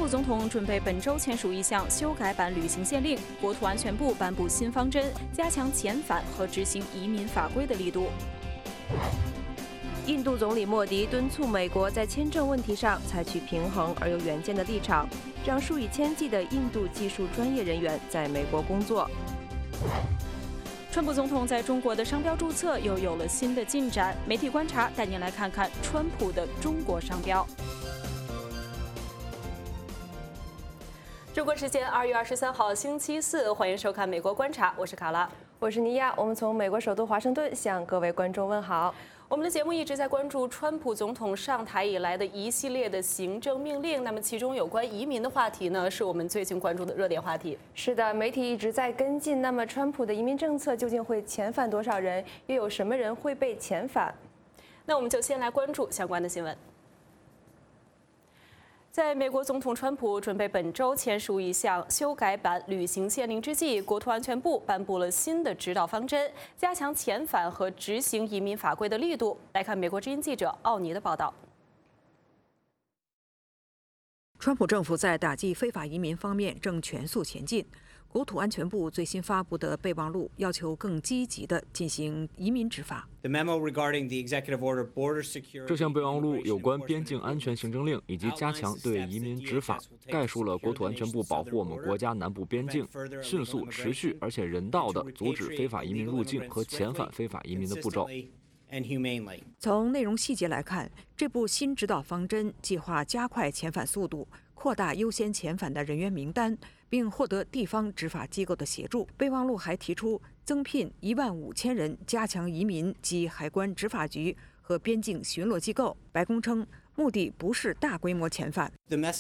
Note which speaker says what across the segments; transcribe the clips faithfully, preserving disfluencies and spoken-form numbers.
Speaker 1: 总统准备本周签署一项修改版旅行限令，国土安全部颁布新方针，加强遣返和执行移民法规的力度。
Speaker 2: 印度总理莫迪敦促美国在签证问题上采取平衡而有远见的立场，让数以千计的印度技术专业人员在美国工作。
Speaker 1: 川普总统在中国的商标注册又有了新的进展，媒体观察带您来看看川普的中国商标。中国时间二月二十三号星期四，欢迎收看《美国观察》，我是卡拉，
Speaker 2: 我是尼亚。我们从美国首都华盛顿向各位观众问好。
Speaker 1: 我们的节目一直在关注川普总统上台以来的一系列的行政命令，那么其中有关移民的话题呢，是我们最近关注的热点话题。
Speaker 2: 是的，媒体一直在跟进。那么，川普的移民政策究竟会遣返多少人？又有什么人会被遣返？
Speaker 1: 那我们就先来关注相关的新闻。在美国总统川普准备本周签署一项修改版旅行限令之际，国土安全部颁布了新的指导方针，加强遣返和执行移民法规的力度。来看美国之音记者奥尼的报道。
Speaker 3: 川普政府在打击非法移民方面正全速前进。国土安全部最新发布的备忘录要求更积极地进行移民执法。
Speaker 4: 这项备忘录有关边境安全行政令以及加强对移民执法，概述了国土安全部保护我们国家南部边境，迅速、持续而且人道地阻止非法移民入境和遣返非法移民的步骤。
Speaker 3: 从内容细节来看，这部新指导方针计划加快遣返速度，扩大优先遣返的人员名单，并获得地方执法机构的协助。备忘录还提出增聘一万五千人，加强移民及海关执法局和边境巡逻机构。白宫称，目的不是大规模遣返。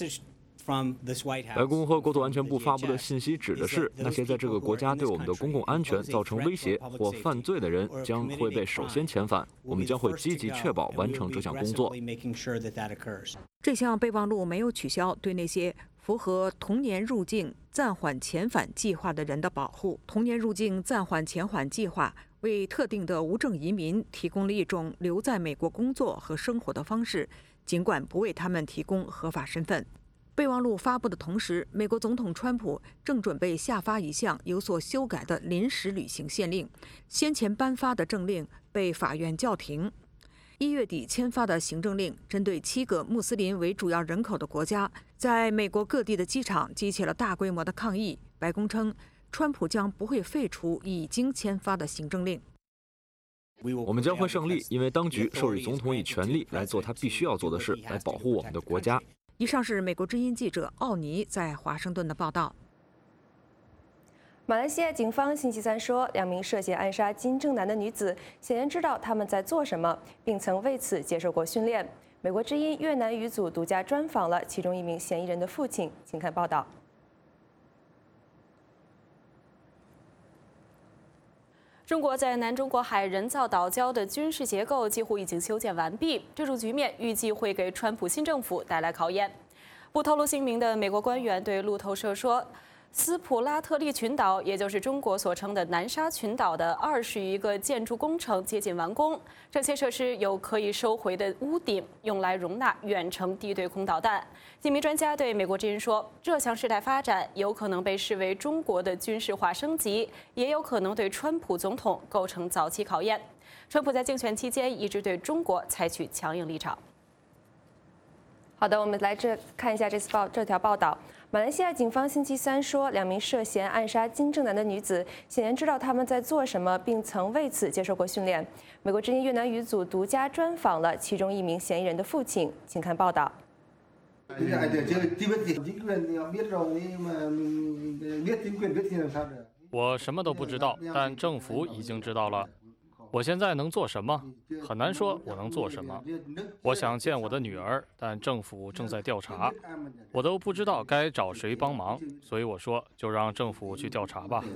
Speaker 4: 白宫和国土安全部发布的信息指的是，那些在这个国家对我们的公共安全造成威胁或犯罪的人将会被首先遣返。我们将会积极确保完成这项工作。
Speaker 3: 这项备忘录没有取消对那些符合同年入境暂缓遣返计划的人的保护。同年入境暂缓遣返计划为特定的无证移民提供了一种留在美国工作和生活的方式，尽管不为他们提供合法身份。备忘录发布的同时，美国总统川普正准备下发一项有所修改的临时旅行限令，先前颁发的政令被法院叫停。一月底签发的行政令针对七个穆斯林为主要人口的国家，在美国各地的机场激起了大规模的抗议。白宫称，川普将不会废除已经签发的行政令。
Speaker 4: 我们将会胜利，因为当局授予总统以权力来做他必须要做的事，来保护我们的国家。
Speaker 3: 以上是美国之音记者奥尼在华盛顿的报道。
Speaker 2: 马来西亚警方星期三说，两名涉嫌暗杀金正男的女子显然知道他们在做什么，并曾为此接受过训练。美国之音越南语组独家专访了其中一名嫌疑人的父亲，请看报道。
Speaker 1: 中国在南中国海人造岛礁的军事结构几乎已经修建完毕，这种局面预计会给川普新政府带来考验。不透露姓名的美国官员对路透社说，斯普拉特利群岛，也就是中国所称的南沙群岛的二十余个建筑工程接近完工。这些设施有可以收回的屋顶，用来容纳远程地对空导弹。几名专家对美国之音说，这项事态发展有可能被视为中国的军事化升级，也有可能对川普总统构成早期考验。川普在竞选期间一直对中国采取强硬立场。
Speaker 2: 好的，我们来这看一下这次报这条报道。马来西亚警方星期三说，两名涉嫌暗杀金正男的女子显然知道他们在做什么，并曾为此接受过训练。美国之音越南语组独家专访了其中一名嫌疑人的父亲，请看报道。
Speaker 5: 我什么都不知道，但政府已经知道了。我现在能做什么？很难说我能做什么。我想见我的女儿，但政府正在调查，我都不知道该找谁帮忙，所以我说就让政府去调查吧。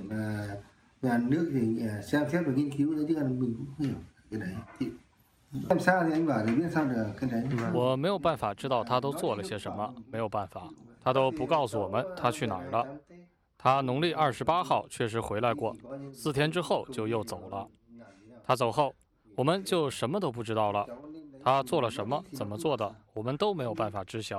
Speaker 5: 我没有办法知道他都做了些什么，没有办法，他都不告诉我们他去哪儿了。他农历二十八号确实回来过，四天之后就又走了。他走后，我们就什么都不知道了。他做了什么，怎么做的，我们都没有办法知晓。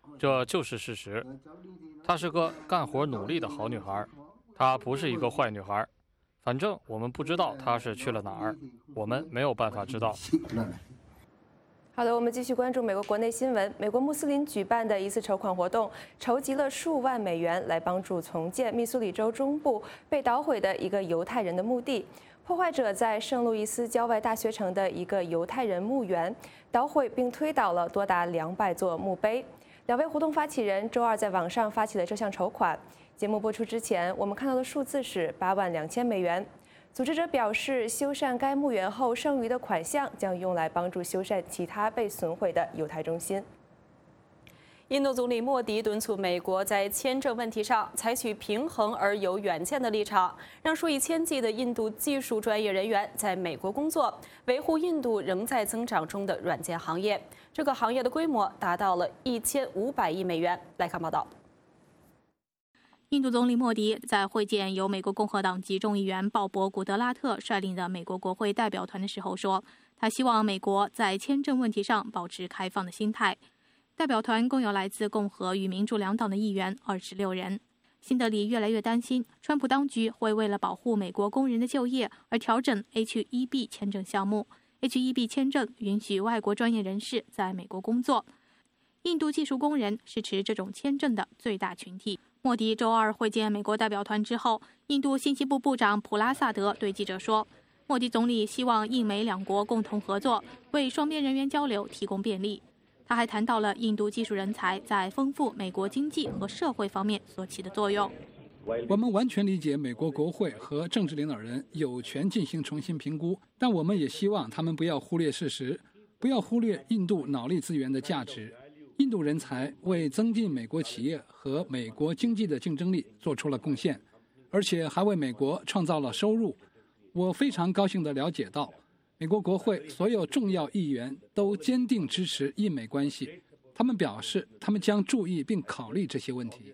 Speaker 5: 这就是事实。她是个干活努力的好女孩，她不是一个坏女孩。反正我们不知道她是去了哪儿，我们没有办法知道。
Speaker 2: 好的，我们继续关注美国国内新闻。美国穆斯林举办的一次筹款活动，筹集了数万美元来帮助重建密苏里州中部被捣毁的一个犹太人的墓地。破坏者在圣路易斯郊外大学城的一个犹太人墓园捣毁并推倒了多达两百座墓碑。两位活动发起人周二在网上发起了这项筹款。节目播出之前，我们看到的数字是八万两千美元。组织者表示，修缮该墓园后剩余的款项将用来帮助修缮其他被损毁的犹太中心。
Speaker 1: 印度总理莫迪敦促美国在签证问题上采取平衡而有远见的立场，让数以千计的印度技术专业人员在美国工作，维护印度仍在增长中的软件行业。这个行业的规模达到了一千五百亿美元。来看报道。
Speaker 6: 印度总理莫迪在会见由美国共和党籍众议员鲍勃·古德拉特率领的美国国会代表团的时候说，他希望美国在签证问题上保持开放的心态。代表团共有来自共和与民主两党的议员二十六人。新德里越来越担心，川普当局会为了保护美国工人的就业而调整 H 一 B 签证项目。H 一 B 签证允许外国专业人士在美国工作，印度技术工人是持这种签证的最大群体。莫迪周二会见美国代表团之后，印度信息部部长普拉萨德对记者说，莫迪总理希望印美两国共同合作，为双边人员交流提供便利。他还谈到了印度技术人才在丰富美国经济和社会方面所起的作用。
Speaker 7: 我们完全理解美国国会和政治领导人有权进行重新评估，但我们也希望他们不要忽略事实，不要忽略印度脑力资源的价值。印度人才为增进美国企业和美国经济的竞争力做出了贡献，而且还为美国创造了收入。我非常高兴地了解到，美国国会所有重要议员都坚定支持印美关系，他们表示他们将注意并考虑这些问题。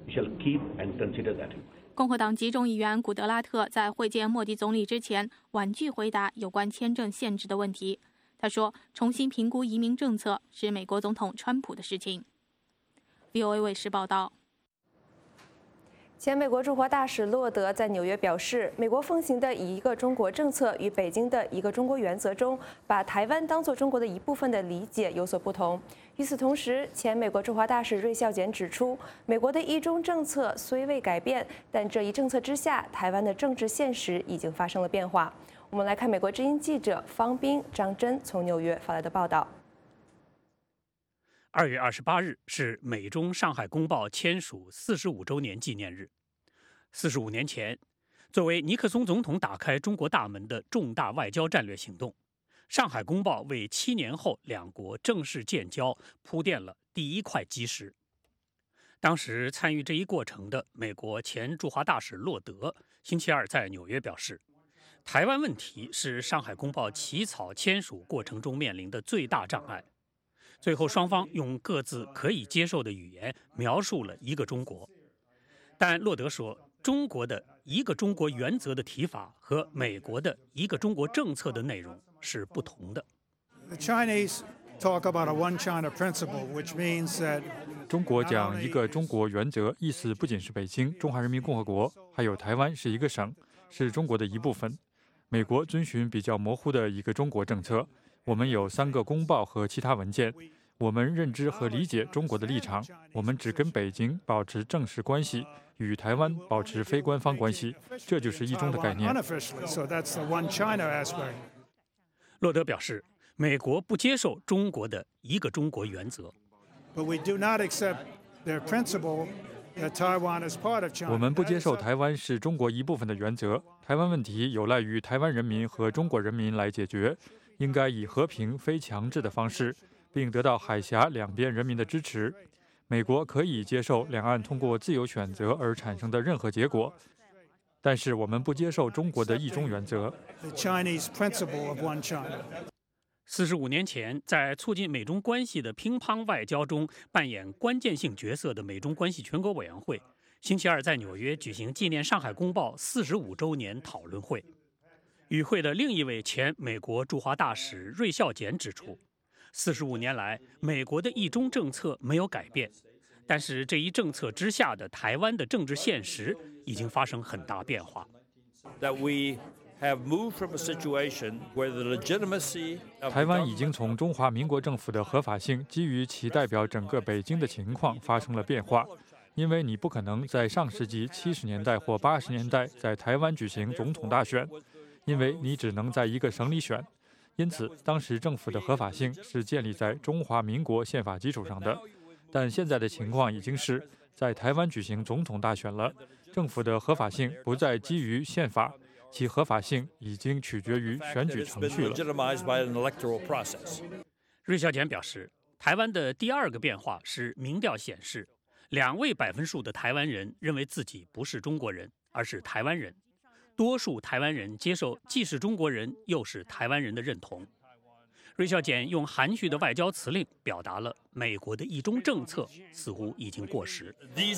Speaker 6: 共和党籍众议员古德拉特在会见莫迪总理之前婉拒回答有关签证限制的问题。他说，重新评估移民政策是美国总统川普的事情。V O A 卫视报道。
Speaker 2: 前美国驻华大使洛德在纽约表示，美国奉行的一个中国政策与北京的一个中国原则中把台湾当作中国的一部分的理解有所不同。与此同时，前美国驻华大使芮孝俭指出，美国的一中政策虽未改变，但这一政策之下，台湾的政治现实已经发生了变化。我们来看美国之音记者方斌、张真从纽约发来的报道。
Speaker 8: 二月二十八日是美中上海公报签署四十五周年纪念日。四十五年前，作为尼克松总统打开中国大门的重大外交战略行动，上海公报为七年后两国正式建交铺垫了第一块基石。当时参与这一过程的美国前驻华大使洛德星期二在纽约表示，台湾问题是上海公报起草签署过程中面临的最大障碍。最后，双方用各自可以接受的语言描述了一个中国。但洛德说，中国的一个中国原则的提法和美国的一个中国政策的内容是不同的。
Speaker 9: 中国讲一个中国原则，意思不仅是北京、中华人民共和国，还有台湾是一个省，是中国的一部分。美国遵循比较模糊的一个中国政策。我们有三个公报和其他文件，我们认知和理解中国的立场，我们只跟北京保持正式关系，与台湾保持非官方关系，这就是一中的概念。
Speaker 8: 洛德表示，美国不接受中国的一个中国原则。
Speaker 9: 我们不接受台湾是中国一部分的原则。台湾问题有赖于台湾人民和中国人民来解决，应该以和平非强制的方式，并得到海峡两边人民的支持。美国可以接受两岸通过自由选择而产生的任何结果，但是我们不接受中国的一中原则。
Speaker 8: 四十五年前，在促进美中关系的乒乓外交中扮演关键性角色的美中关系全国委员会，星期二在纽约举行纪念上海公报四十五周年讨论会。与会的另一位前美国驻华大使芮孝俭指出， 四十五年来，美国的一中政策没有改变，但是这一政策之下的台湾的政治现实已经发生很大变化。
Speaker 9: 台湾已经从中华民国政府的合法性，基于其代表整个北京的情况发生了变化。因为你不可能在上世纪七十年代或八十年代在台湾举行总统大选，因为你只能在一个省里选。因此，当时政府的合法性是建立在中华民国宪法基础上的。但现在的情况已经是在台湾举行总统大选了，政府的合法性不再基于宪法，其合法性已经取决于选举程序了。
Speaker 8: 芮小简表示，台湾的第二个变化是民调显示，两位百分数的台湾人认为自己不是中国人，而是台湾人。多数台湾人接受既是中国人又是台湾人的认同。芮小简用含蓄的外交辞令表达了美国的一中政策似乎已经过时。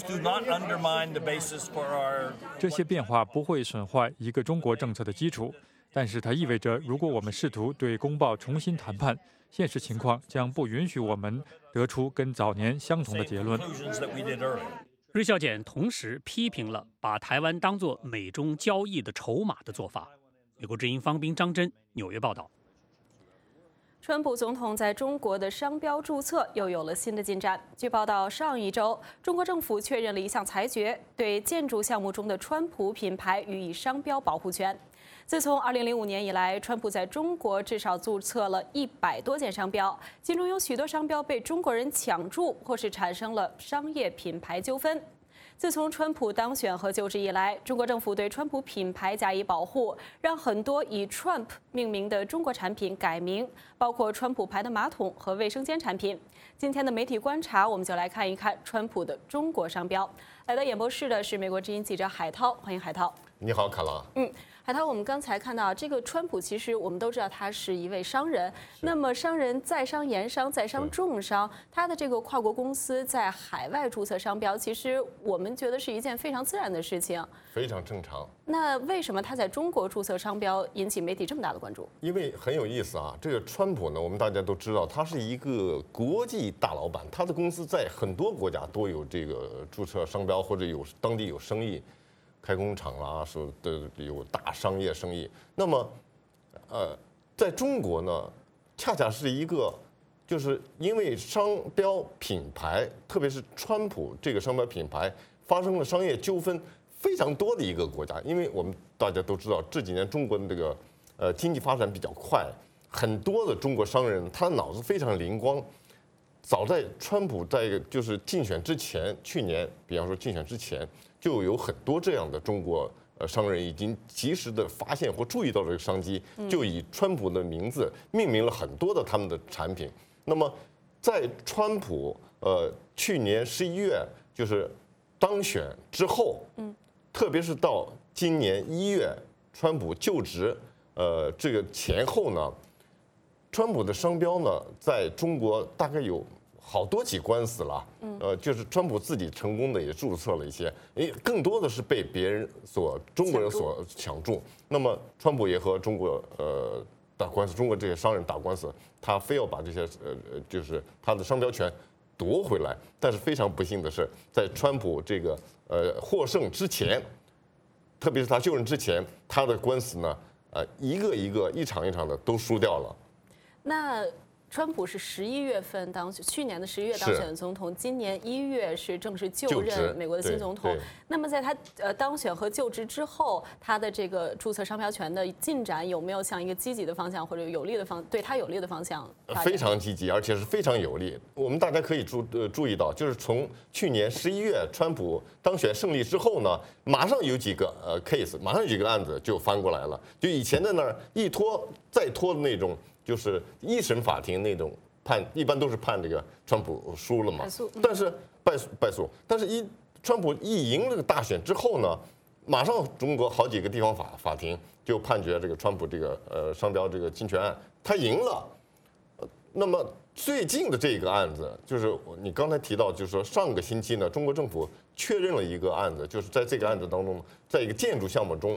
Speaker 9: 这些变化不会损坏一个中国政策的基础，但是它意味着，如果我们试图对公报重新谈判，现实情况将不允许我们得出跟早年相同的结论。
Speaker 8: 芮小简同时批评了把台湾当作美中交易的筹码的做法。美国之音方斌、张真纽约报道。
Speaker 1: 川普总统在中国的商标注册又有了新的进展。据报道，上一周中国政府确认了一项裁决，对建筑项目中的川普品牌予以商标保护权。自从二零零五年以来，川普在中国至少注册了一百多件商标，其中有许多商标被中国人抢注，或是产生了商业品牌纠纷。自从川普当选和就职以来，中国政府对川普品牌加以保护，让很多以 Trump 命名的中国产品改名，包括川普牌的马桶和卫生间产品。今天的媒体观察，我们就来看一看川普的中国商标。来到演播室的是美国之音记者海涛，欢迎海涛。
Speaker 10: 你好，卡拉。
Speaker 1: 嗯。海涛，我们刚才看到这个川普，其实我们都知道他是一位商人。那么商人在商言商，在商重商，他的这个跨国公司在海外注册商标，其实我们觉得是一件非常自然的事情，
Speaker 10: 非常正常。
Speaker 1: 那为什么他在中国注册商标引起媒体这么大的关注？
Speaker 10: 因为很有意思啊，这个川普呢，我们大家都知道，他是一个国际大老板，他的公司在很多国家都有这个注册商标，或者有当地有生意。开工厂啦，是的，有大商业生意。那么，呃，在中国呢，恰恰是一个，就是因为商标品牌，特别是川普这个商标品牌发生了商业纠纷非常多的一个国家。因为我们大家都知道，这几年中国的这个呃经济发展比较快，很多的中国商人他脑子非常灵光。早在川普在就是竞选之前，去年，比方说竞选之前。就有很多这样的中国呃商人已经及时的发现或注意到这个商机，就以川普的名字命名了很多的他们的产品。那么，在川普呃去年十一月就是当选之后，嗯，特别是到今年一月川普就职呃这个前后呢，川普的商标呢在中国大概有。好多起官司了，呃，就是川普自己成功的也注册了一些，诶，更多的是被别人所中国人所抢注。那么川普也和中国呃打官司，中国这些商人打官司，他非要把这些呃呃就是他的商标权夺回来。但是非常不幸的是，在川普这个呃获胜之前，特别是他就任之前，他的官司呢，呃一个一个一场一场的都输掉了。
Speaker 1: 那。川普是十一月份当选，去年的十一月当选总统，今年一月是正式就任美国的新总统。那么在他呃当选和就职之后，他的这个注册商标权的进展有没有向一个积极的方向或者有利的方对他有利的方向？
Speaker 10: 非常积极，而且是非常有利。我们大家可以注呃注意到，就是从去年十一月川普当选胜利之后呢，马上有几个呃 case， 马上有几个案子就翻过来了。就以前在那儿一拖再拖的那种。就是一审法庭那种判，一般都是判这个川普输了嘛，但是败诉败诉，但是一川普一赢这个大选之后呢，马上中国好几个地方法法庭就判决这个川普这个呃商标这个侵权案，他赢了。那么最近的这个案子，就是你刚才提到，就是说上个星期呢，中国政府确认了一个案子，就是在这个案子当中，在一个建筑项目中。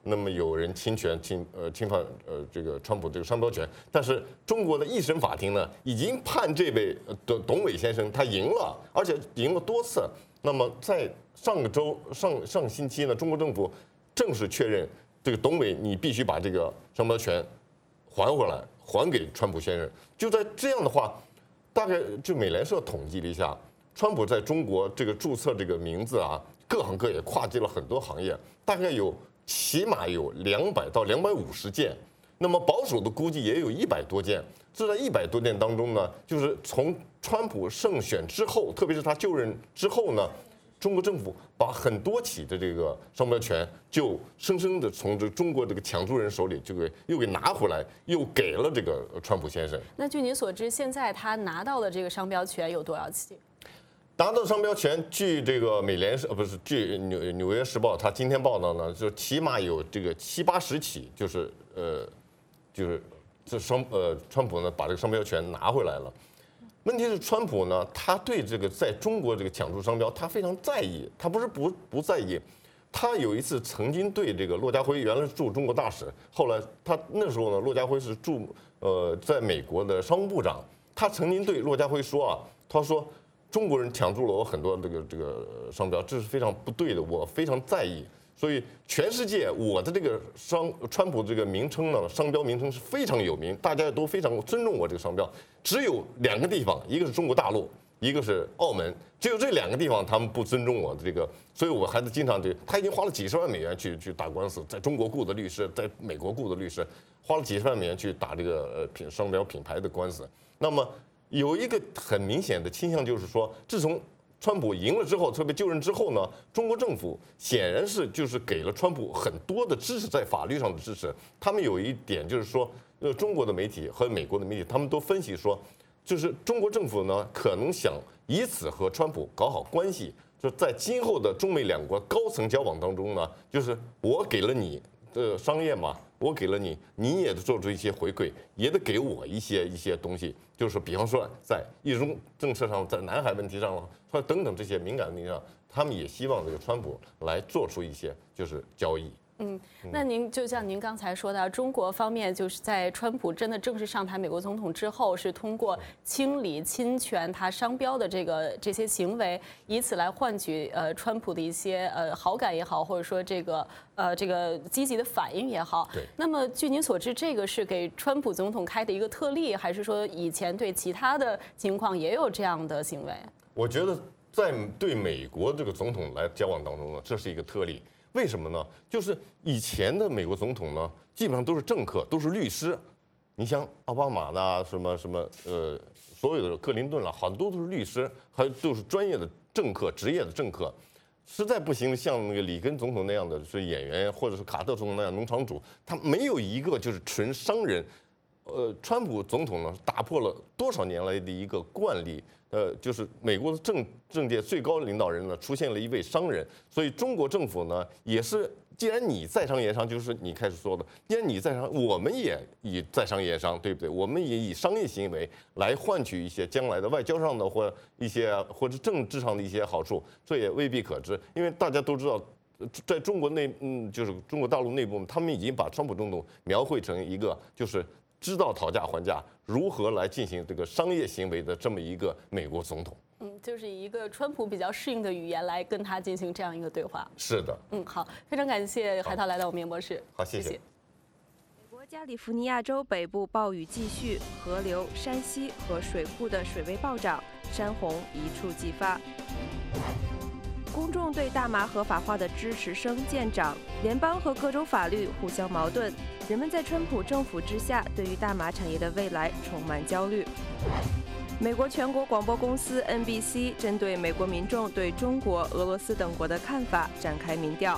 Speaker 10: 那么有人侵权侵呃侵犯呃这个川普这个商标权，但是中国的一审法庭呢已经判这位董董伟先生他赢了，而且赢了多次。那么在上个周上上星期呢，中国政府正式确认这个董伟你必须把这个商标权还回来，还给川普先生。就在这样的话，大概就美联社统计了一下，川普在中国这个注册这个名字啊，各行各业跨界了很多行业，大概有起码有两百到两百五十件，那么保守的估计也有一百多件。这在一百多件当中呢，就是从川普胜选之后，特别是他就任之后呢，中国政府把很多起的这个商标权就生生的从这中国这个抢注人手里就给又给拿回来，又给了这个川普先生。
Speaker 1: 那据您所知，现在他拿到的这个商标权有多少起？
Speaker 10: 拿到商标权，据这个美联社呃不是据纽纽约时报，他今天报道呢，就起码有这个七八十起，就是呃就是这商呃川普呢把这个商标权拿回来了。问题是川普呢，他对这个在中国这个抢注商标，他非常在意。他不是不不在意，他有一次曾经对这个骆家辉，原来是驻中国大使，后来他那时候呢，骆家辉是驻呃在美国的商务部长，他曾经对骆家辉说啊，他说中国人抢注了我很多这个这个商标，这是非常不对的，我非常在意。所以全世界我的这个商川普这个名称呢，商标名称是非常有名，大家都非常尊重我这个商标。只有两个地方，一个是中国大陆，一个是澳门，只有这两个地方他们不尊重我的这个，所以我还是经常这他已经花了几十万美元去去打官司，在中国雇的律师，在美国雇的律师，花了几十万美元去打这个呃品商标品牌的官司。那么有一个很明显的倾向，就是说，自从川普赢了之后，特别就任之后呢，中国政府显然是就是给了川普很多的支持，在法律上的支持。他们有一点就是说，呃，中国的媒体和美国的媒体，他们都分析说，就是中国政府呢可能想以此和川普搞好关系，就在今后的中美两国高层交往当中呢，就是我给了你的商业嘛，我给了你，你也得做出一些回馈，也得给我一些一些东西。就是比方说，在一中政策上，在南海问题上，或等等这些敏感问题上，他们也希望这个川普来做出一些就是交易。
Speaker 1: 嗯，那您就像您刚才说的，中国方面就是在川普真的正式上台美国总统之后，是通过清理侵权他商标的这个这些行为，以此来换取呃川普的一些呃好感也好，或者说这个呃这个积极的反应也好。
Speaker 10: 对。
Speaker 1: 那么据您所知，这个是给川普总统开的一个特例，还是说以前对其他的情况也有这样的行为？
Speaker 10: 我觉得在对美国这个总统来交往当中呢，这是一个特例。为什么呢？就是以前的美国总统呢，基本上都是政客，都是律师。你像奥巴马呐，什么什么呃，所有的克林顿了，很多都是律师，还都是专业的政客，职业的政客。实在不行，像那个里根总统那样的是演员，或者是卡特总统那样农场主，他没有一个就是纯商人。呃，川普总统呢，打破了多少年来的一个惯例。呃，就是美国的政政界最高领导人呢，出现了一位商人，所以中国政府呢，也是，既然你在商言商，就是你开始说的，既然你在商，我们也以在商言商，对不对？我们也以商业行为来换取一些将来的外交上的或一些或者政治上的一些好处，这也未必可知，因为大家都知道。在中国内，嗯，就是中国大陆内部，他们已经把川普总统描绘成一个就是知道讨价还价，如何来进行这个商业行为的这么一个美国总统。
Speaker 1: 嗯，就是以一个川普比较适应的语言来跟他进行这样一个对话。
Speaker 10: 是的。
Speaker 1: 嗯，好，非常感谢海涛来到我们演播室。
Speaker 10: 好，谢谢。
Speaker 1: 谢谢。
Speaker 2: 美国加利福尼亚州北部暴雨继续，河流、山溪和水库的水位暴涨，山洪一触即发。公众对大麻合法化的支持声渐长，联邦和各州法律互相矛盾，人们在川普政府之下对于大麻产业的未来充满焦虑。美国全国广播公司 N B C 针对美国民众对中国、俄罗斯等国的看法展开民调。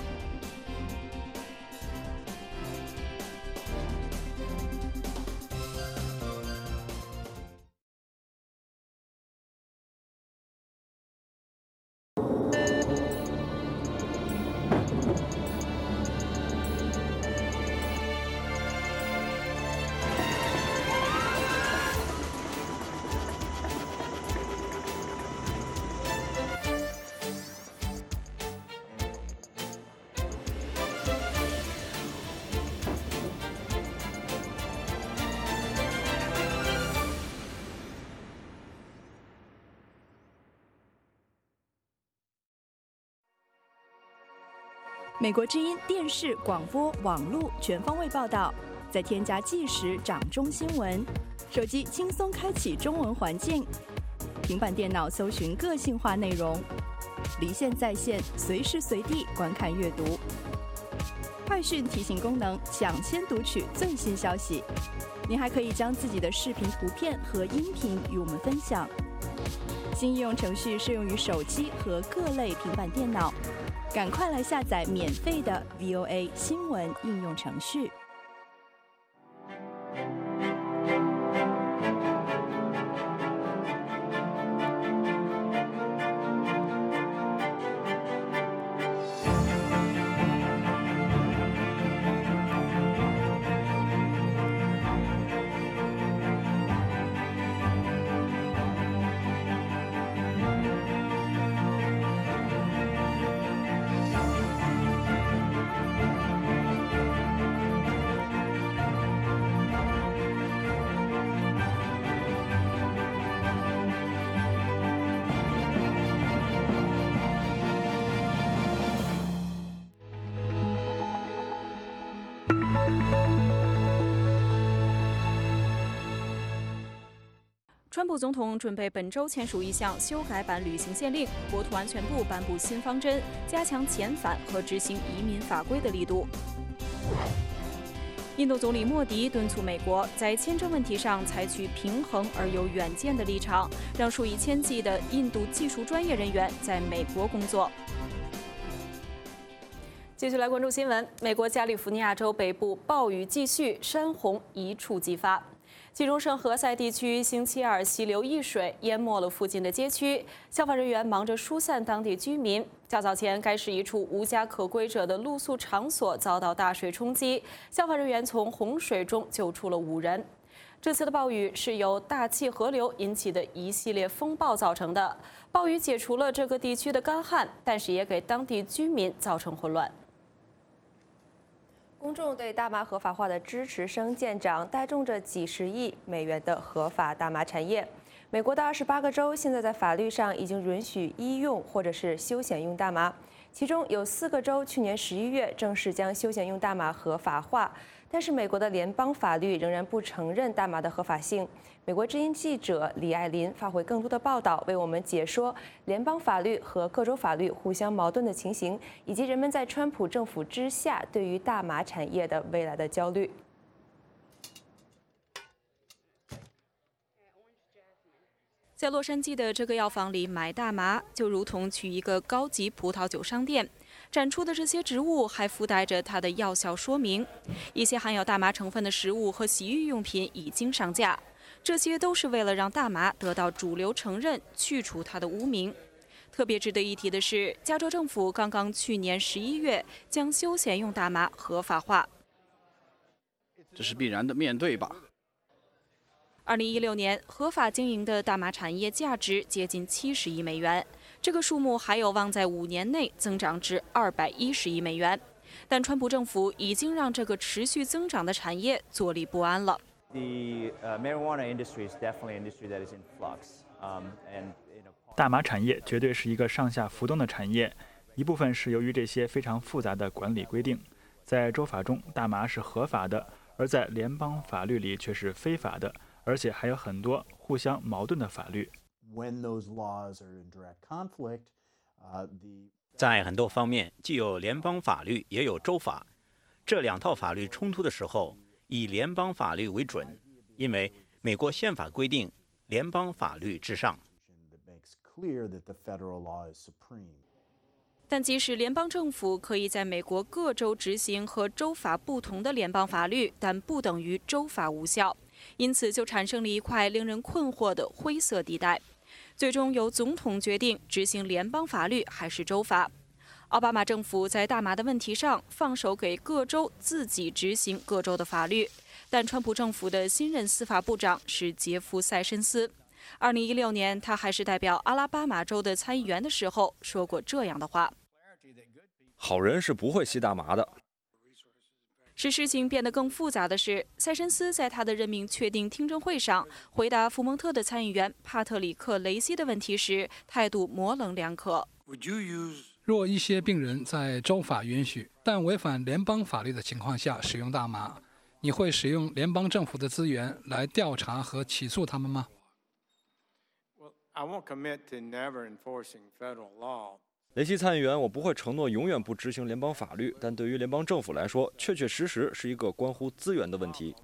Speaker 11: 美国之音电视、广播、网络全方位报道，再添加即时掌中新闻，手机轻松开启中文环境，平板电脑搜寻个性化内容，离线在线，随时随地观看阅读。快讯提醒功能，抢先读取最新消息。您还可以将自己的视频、图片和音频与我们分享。新应用程序适用于手机和各类平板电脑，赶快来下载免费的 V O A 新闻应用程序。
Speaker 1: 川普总统准备本周签署一项修改版旅行限令，国土安全部颁布新方针，加强遣返和执行移民法规的力度。印度总理莫迪敦促美国在签证问题上采取平衡而有远见的立场，让数以千计的印度技术专业人员在美国工作。继续来关注新闻，美国加利福尼亚州北部暴雨继续，山洪一触即发。其中圣何塞地区星期二溪流溢水淹没了附近的街区，消防人员忙着疏散当地居民。较早前，该市一处无家可归者的露宿场所遭到大水冲击，消防人员从洪水中救出了五人。这次的暴雨是由大气河流引起的一系列风暴造成的。暴雨解除了这个地区的干旱，但是也给当地居民造成混乱。
Speaker 2: 公众对大麻合法化的支持声渐长，带动着几十亿美元的合法大麻产业。美国的二十八个州现在在法律上已经允许医用或者是休闲用大麻，其中有四个州去年十一月正式将休闲用大麻合法化，但是美国的联邦法律仍然不承认大麻的合法性。美国之音记者李爱林发回更多的报道，为我们解说联邦法律和各州法律互相矛盾的情形，以及人们在川普政府之下对于大麻产业的未来的焦虑。
Speaker 1: 在洛杉矶的这个药房里买大麻，就如同去一个高级葡萄酒商店。展出的这些植物还附带着它的药效说明。一些含有大麻成分的食物和洗浴用品已经上架，这些都是为了让大麻得到主流承认，去除它的污名。特别值得一提的是，加州政府刚刚去年十一月将休闲用大麻合法化。
Speaker 12: 这是必然的面对吧。
Speaker 1: 二零一六年，合法经营的大麻产业价值接近七十亿美元，这个数目还有望在五年内增长至二百一十亿美元。但川普政府已经让这个持续增长的产业坐立不安了。
Speaker 13: 大麻产业绝对是一个上下浮动的产业，一部分是由于这些非常复杂的管理规定，在州法中大麻是合法的，而在联邦法律里却是非法的。而且还有很多互相矛盾的法律。
Speaker 14: 在很多方面，既有联邦法律，也有州法。这两套法律冲突的时候，以联邦法律为准，因为美国宪法规定联邦法律至上。
Speaker 1: 但即使联邦政府可以在美国各州执行和州法不同的联邦法律，但不等于州法无效。因此，就产生了一块令人困惑的灰色地带。最终由总统决定执行联邦法律还是州法。奥巴马政府在大麻的问题上放手给各州自己执行各州的法律，但川普政府的新任司法部长是杰夫·塞申斯。二零一六年，他还是代表阿拉巴马州的参议员的时候说过这样的话：“
Speaker 15: 好人是不会吸大麻的。”
Speaker 1: 使事情变得更复杂的是，塞申斯在他的任命确定听证会上回答福蒙特的参议员帕特里克·雷西的问题时，态度模棱两可。
Speaker 7: 若一些病人在州法允许但违反联邦法律的情况下使用大麻，你会使用联邦政府的资源来调查和起诉他们吗？
Speaker 15: 雷西参议员，我不会承诺永远不执行联邦法律，但对于联邦政府来说，确确实实是一个关乎资源的问题。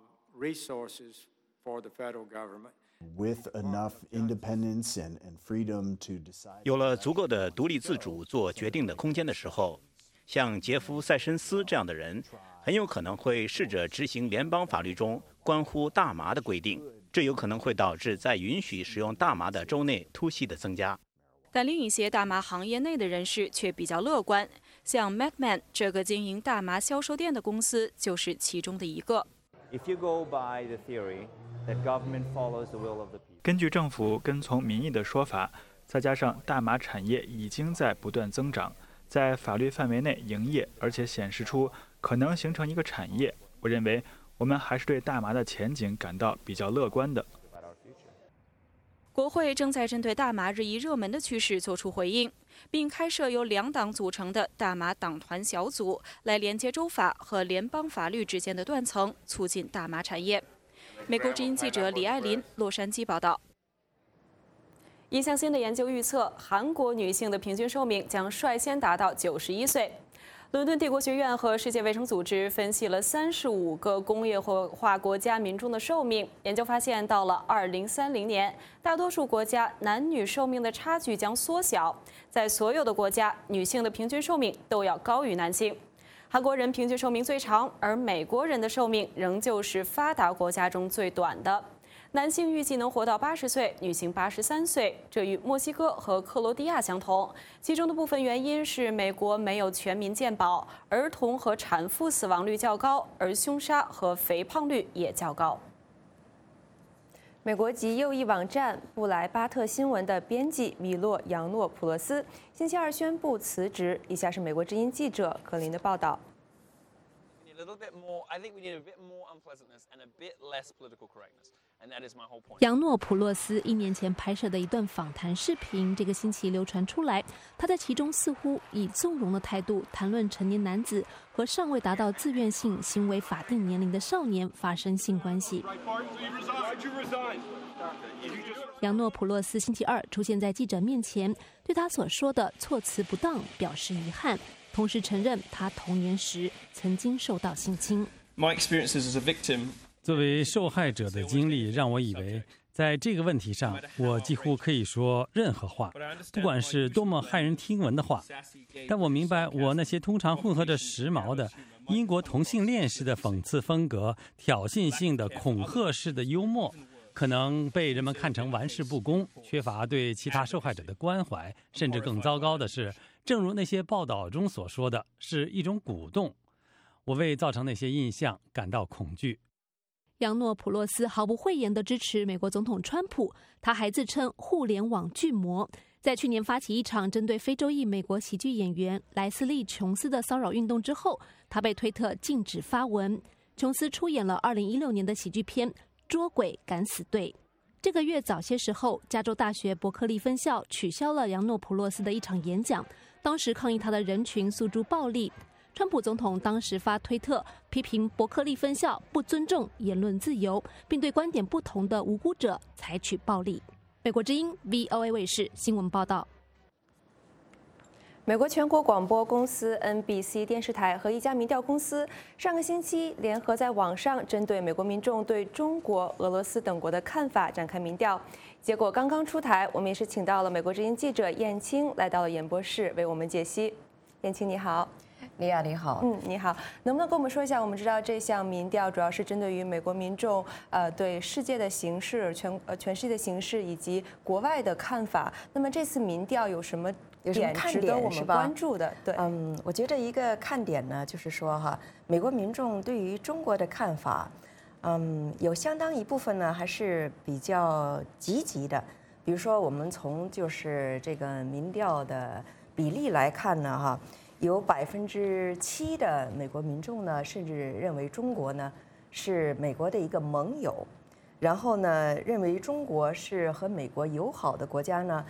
Speaker 14: 有了足够的独立自主做决定的空间的时候，像杰夫·塞申斯这样的人，很有可能会试着执行联邦法律中关乎大麻的规定，这有可能会导致在允许使用大麻的州内突袭的增加。
Speaker 1: 但另一些大麻行业内的人士却比较乐观，像 McMahon 这个经营大麻销售店的公司就是其中的一个。
Speaker 13: 根据政府跟从民意的说法，再加上大麻产业已经在不断增长，在法律范围内营业，而且显示出可能形成一个产业，我认为我们还是对大麻的前景感到比较乐观的。
Speaker 1: 国会正在针对大麻日益热门的趋势作出回应，并开设由两党组成的大麻党团小组，来连接州法和联邦法律之间的断层，促进大麻产业。美国之音记者李爱林，洛杉矶报道。一项新的研究预测，韩国女性的平均寿命将率先达到九十一岁。伦敦帝国学院和世界卫生组织分析了三十五个工业化国家民众的寿命，研究发现，到了二零三零年，大多数国家男女寿命的差距将缩小，在所有的国家，女性的平均寿命都要高于男性。韩国人平均寿命最长，而美国人的寿命仍旧是发达国家中最短的。男性预计能活到八十岁，女性八十三岁，这与墨西哥和克罗地亚相同。其中的部分原因是美国没有全民健保，儿童和产妇死亡率较高，而凶杀和肥胖率也较高。
Speaker 2: 美国极右翼网站布莱巴特新闻的编辑米洛·扬诺普勒斯星期二宣布辞职。以下是美国之音记者格林的报道。
Speaker 16: 扬诺普洛斯一年前拍摄的一段访谈视频，这个星期流传出来。他在其中似乎以纵容的态度谈论成年男子和尚未达到自愿性行为法定年龄的少年发生性关系。扬诺普洛斯星期二出现在记者面前，对他所说的措辞不当表示遗憾，同时承认他童年时曾经受到性侵。
Speaker 17: My experiences as a victim.
Speaker 8: 作为受害者的经历让我以为，在这个问题上，我几乎可以说任何话，不管是多么骇人听闻的话。但我明白，我那些通常混合着时髦的英国同性恋式的讽刺风格、挑衅性的恐吓式的幽默，可能被人们看成玩世不恭，缺乏对其他受害者的关怀，甚至更糟糕的是，正如那些报道中所说的，是一种鼓动。我为造成那些印象感到恐惧。
Speaker 16: 扬诺普洛斯毫不讳言地支持美国总统川普，他还自称互联网巨魔。在去年发起一场针对非洲裔美国喜剧演员莱斯利·琼斯的骚扰运动之后，他被推特禁止发文。琼斯出演了二零一六年的喜剧片《捉鬼敢死队》。这个月早些时候，加州大学伯克利分校取消了扬诺普洛斯的一场演讲，当时抗议他的人群诉诸暴力。川普总统当时发推特批评伯克利分校不尊重言论自由，并对观点不同的无辜者采取暴力。美国之音 V O A 卫视新闻报道。
Speaker 2: 美国全国广播公司 N B C 电视台和一家民调公司上个星期联合在网上针对美国民众对中国、俄罗斯等国的看法展开民调，结果刚刚出台，我们也是请到了美国之音记者燕青来到了演播室为我们解析。燕青你好。
Speaker 18: 李亚你好，
Speaker 2: 嗯，你好，能不能跟我们说一下？我们知道这项民调主要是针对于美国民众，呃，对世界的形势、全呃全世界的形势以及国外的看法。那么这次民调有什么点值得我们关注的？对，
Speaker 18: 嗯，我觉得一个看点呢，就是说哈，美国民众对于中国的看法，嗯，有相当一部分呢还是比较积极的。比如说，我们从就是这个民调的比例来看呢，哈。有百分之七的美国民众呢，甚至认为中国呢是美国的一个盟友，然后呢认为中国是和美国友好的国家呢，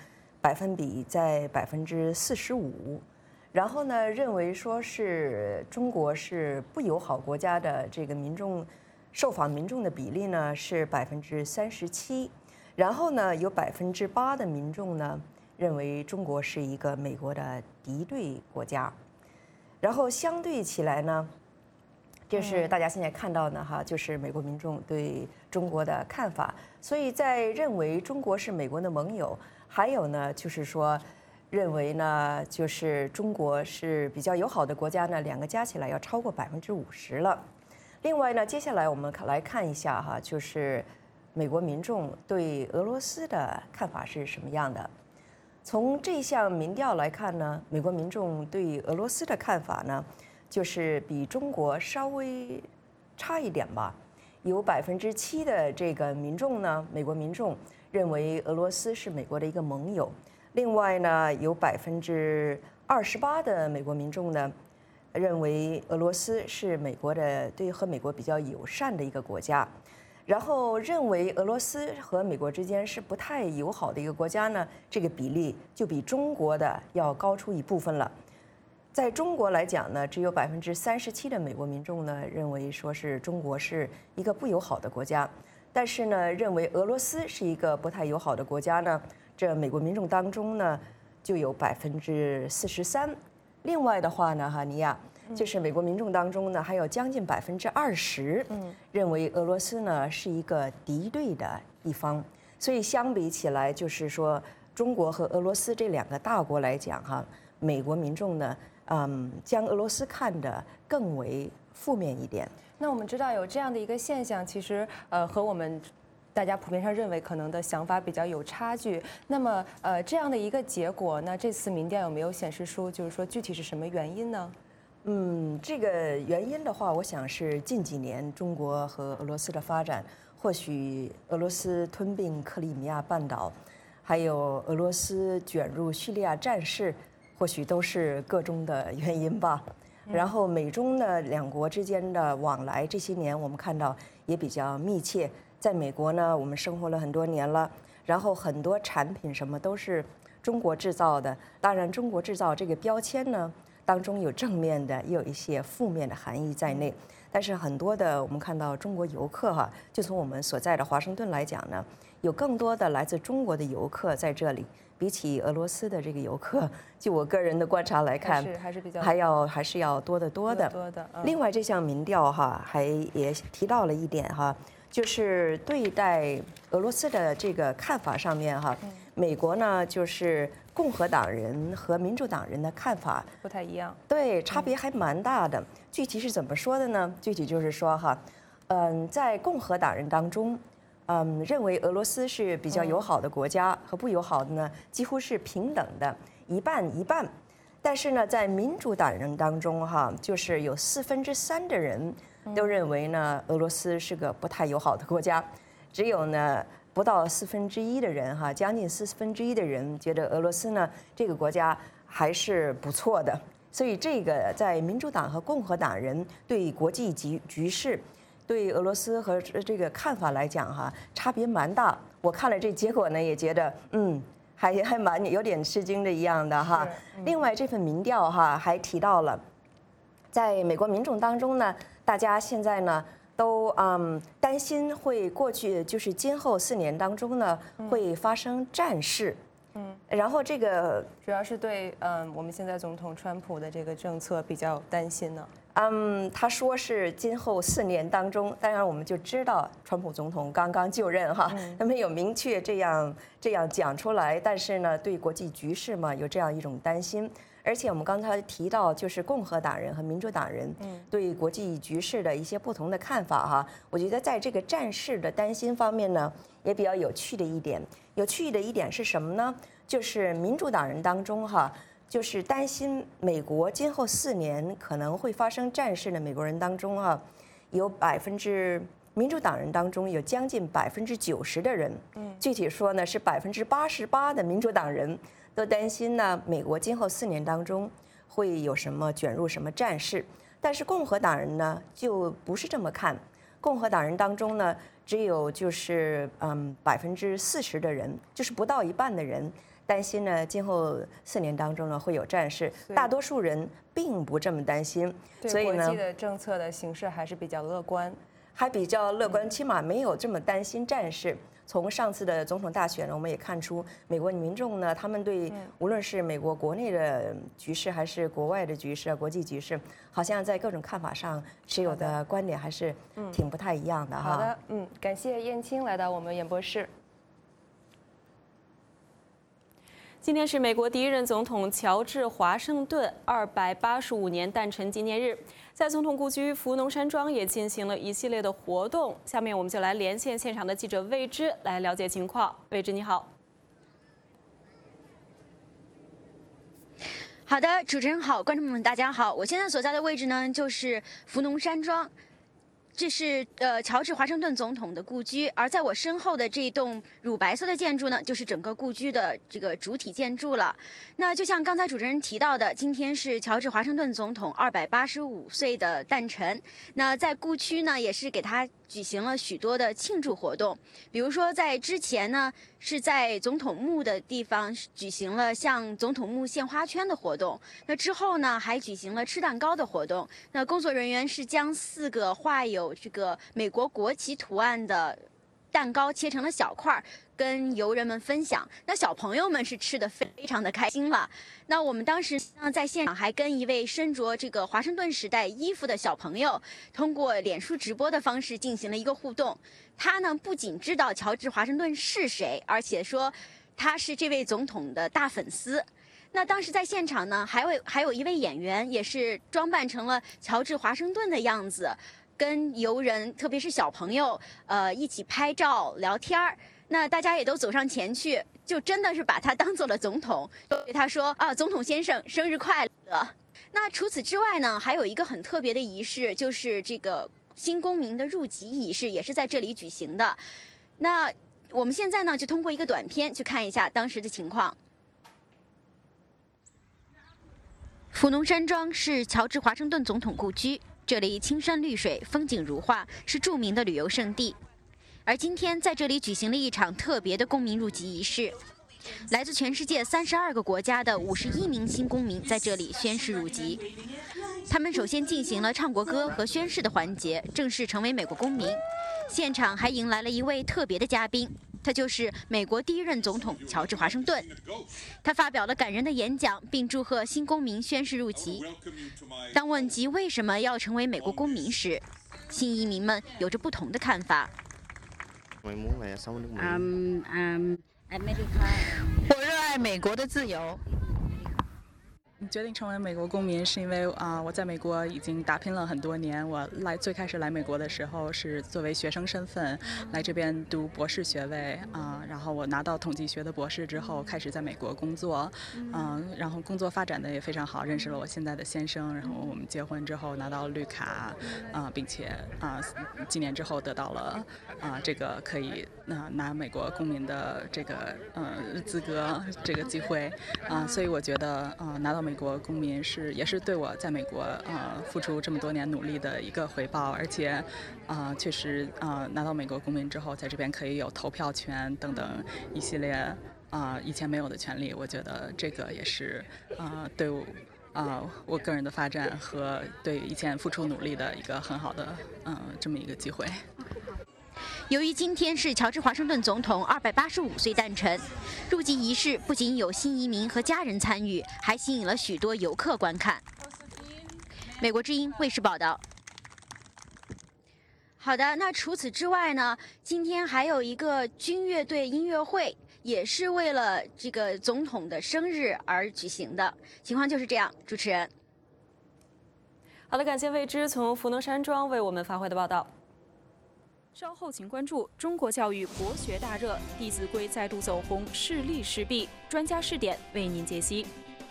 Speaker 18: 百分比在百分之四十五。然后呢，认为说是中国是不友好国家的这个民众受访民众的比例呢是百分之三十七。然后呢，有百分之八的民众呢认为中国是一个美国的敌对国家。然后相对起来呢，就是大家现在看到呢哈，就是美国民众对中国的看法。所以在认为中国是美国的盟友，还有呢就是说认为呢就是中国是比较友好的国家呢，两个加起来要超过百分之五十了。另外呢，接下来我们来看一下哈，就是美国民众对俄罗斯的看法是什么样的。从这项民调来看呢，美国民众对俄罗斯的看法呢，就是比中国稍微差一点吧。有百分之七的这个民众呢，美国民众认为俄罗斯是美国的一个盟友。另外呢，有百分之二十八的美国民众呢，认为俄罗斯是美国的对和美国比较友善的一个国家。然后认为俄罗斯和美国之间是不太友好的一个国家呢，这个比例就比中国的要高出一部分了。在中国来讲呢，只有百分之三十七的美国民众呢认为说是中国是一个不友好的国家，但是呢，认为俄罗斯是一个不太友好的国家呢，这美国民众当中呢就有百分之四十三。另外的话呢，哈尼亚。就是美国民众当中呢，还有将近百分之二十认为俄罗斯呢是一个敌对的一方，所以相比起来，就是说中国和俄罗斯这两个大国来讲哈，美国民众呢，嗯，将俄罗斯看得更为负面一点。
Speaker 2: 那我们知道有这样的一个现象，其实呃和我们大家普遍上认为可能的想法比较有差距。那么呃这样的一个结果，那这次民调有没有显示出就是说具体是什么原因呢？
Speaker 18: 嗯，这个原因的话，我想是近几年中国和俄罗斯的发展，或许俄罗斯吞并克里米亚半岛，还有俄罗斯卷入叙利亚战事，或许都是个中的原因吧。然后美中呢两国之间的往来，这些年我们看到也比较密切。在美国呢，我们生活了很多年了，然后很多产品什么都是中国制造的。当然，中国制造这个标签呢，当中有正面的，也有一些负面的含义在内。但是很多的我们看到中国游客哈，就从我们所在的华盛顿来讲呢，有更多的来自中国的游客在这里，比起俄罗斯的这个游客，就我个人的观察来看，
Speaker 2: 还是还是比较
Speaker 18: 还要还是要多得多的。
Speaker 2: 多的。嗯、
Speaker 18: 另外，这项民调哈还也提到了一点哈，就是对待俄罗斯的这个看法上面哈，嗯、美国呢就是共和党人和民主党人的看法
Speaker 2: 不太一样，
Speaker 18: 对，差别还蛮大的。嗯、具体是怎么说的呢？具体就是说哈，嗯，在共和党人当中，嗯，认为俄罗斯是比较友好的国家，嗯、和不友好的呢几乎是平等的，一半一半。但是呢，在民主党人当中哈，就是有四分之三的人都认为呢，俄罗斯是个不太友好的国家，只有呢不到四分之一的人哈，将近四分之一的人觉得俄罗斯呢这个国家还是不错的。所以这个在民主党和共和党人对国际局局势、对俄罗斯和这个看法来讲哈，差别蛮大。我看了这结果呢，也觉得嗯。还还蛮有点吃惊的一样的哈。嗯、另外，这份民调哈还提到了，在美国民众当中呢，大家现在呢都嗯担心会过去就是今后四年当中呢会发生战事。嗯，然后这个
Speaker 2: 主要是对嗯我们现在总统川普的这个政策比较担心呢。
Speaker 18: 嗯，他说是今后四年当中，当然我们就知道川普总统刚刚就任哈，他没有明确这样这样讲出来，但是呢，对国际局势嘛有这样一种担心。而且我们刚才提到，就是共和党人和民主党人对国际局势的一些不同的看法哈。我觉得在这个战事的担心方面呢，也比较有趣的一点。有趣的一点是什么呢？就是民主党人当中哈。就是担心美国今后四年可能会发生战事的美国人当中啊，有百分之民主党人当中有将近百分之九十的人，嗯，具体说呢是百分之八十八的民主党人都担心呢美国今后四年当中会有什么卷入什么战事，但是共和党人呢就不是这么看，共和党人当中呢只有就是嗯百分之四十的人，就是不到一半的人。 担心呢，今后四年当中呢会有战事，大多数人并不这么担心，
Speaker 2: 所以呢，国际的政策的形势还是比较乐观，
Speaker 18: 还比较乐观，起码没有这么担心战事。从上次的总统大选呢，我们也看出美国民众呢，他们对无论是美国国内的局势，还是国外的局势、国际局势，好像在各种看法上持有的观点还是挺不太一样的哈。
Speaker 2: 好的，嗯，感谢燕青来到我们演播室。
Speaker 1: 今天是美国第一任总统乔治·华盛顿二百八十五年诞辰纪念日，在总统故居福农山庄也进行了一系列的活动。下面我们就来连线现场的记者魏之来了解情况。魏之，你好。
Speaker 19: 好的，主持人好，观众朋友们大家好，我现在所在的位置呢就是福农山庄。这是呃乔治华盛顿总统的故居，而在我身后的这一栋乳白色的建筑呢，就是整个故居的这个主体建筑了。那就像刚才主持人提到的，今天是乔治华盛顿总统二百八十五岁的诞辰。那在故区呢，也是给他举行了许多的庆祝活动，比如说在之前呢，是在总统墓的地方举行了向总统墓献花圈的活动。那之后呢，还举行了吃蛋糕的活动。那工作人员是将四个画有这个美国国旗图案的蛋糕切成了小块，跟游人们分享。那小朋友们是吃得非常的开心了。那我们当时呢，在现场还跟一位身着这个华盛顿时代衣服的小朋友，通过脸书直播的方式进行了一个互动。他呢，不仅知道乔治华盛顿是谁，而且说他是这位总统的大粉丝。那当时在现场呢，还有还有一位演员，也是装扮成了乔治华盛顿的样子，跟游人，特别是小朋友，呃，一起拍照聊天儿。那大家也都走上前去，就真的是把他当做了总统，对他说啊，总统先生，生日快乐。那除此之外呢，还有一个很特别的仪式，就是这个新公民的入籍仪式，也是在这里举行的。那我们现在呢，就通过一个短片去看一下当时的情况。福农山庄是乔治华盛顿总统故居，这里青山绿水，风景如画，是著名的旅游胜地。而今天在这里举行了一场特别的公民入籍仪式，来自全世界三十二个国家的五十一名新公民在这里宣誓入籍。他们首先进行了唱国歌和宣誓的环节，正式成为美国公民。现场还迎来了一位特别的嘉宾，他就是美国第一任总统乔治华盛顿。他发表了感人的演讲，并祝贺新公民宣誓入籍。当问及为什么要成为美国公民时，新移民们有着不同的看法。
Speaker 20: 嗯嗯，我热爱美国的自由。
Speaker 21: 决定成为美国公民是因为啊、呃，我在美国已经打拼了很多年。我来最开始来美国的时候是作为学生身份来这边读博士学位啊、呃，然后我拿到统计学的博士之后，开始在美国工作，嗯、呃，然后工作发展的也非常好，认识了我现在的先生，然后我们结婚之后拿到绿卡，啊、呃，并且啊、呃、几年之后得到了啊、呃、这个可以呃拿美国公民的这个呃资格这个机会啊、呃，所以我觉得啊、呃、拿到美国公民是也是对我在美国呃付出这么多年努力的一个回报，而且啊、呃、确实啊、呃、拿到美国公民之后，在这边可以有投票权等等一系列啊、呃、以前没有的权利，我觉得这个也是啊、呃、对我啊、呃、我个人的发展和对以前付出努力的一个很好的嗯、呃、这么一个机会。
Speaker 19: 由于今天是乔治华盛顿总统二百八十五岁诞辰，入籍仪式不仅有新移民和家人参与，还吸引了许多游客观看。美国之音卫视报道。好的，那除此之外呢，今天还有一个军乐队音乐会，也是为了这个总统的生日而举行的。情况就是这样，主持人。
Speaker 1: 好的，感谢魏之从福农山庄为我们发回的报道。稍后请关注中国教育国学大热，《弟子规》再度走红，势利势弊，专家试点为您解析。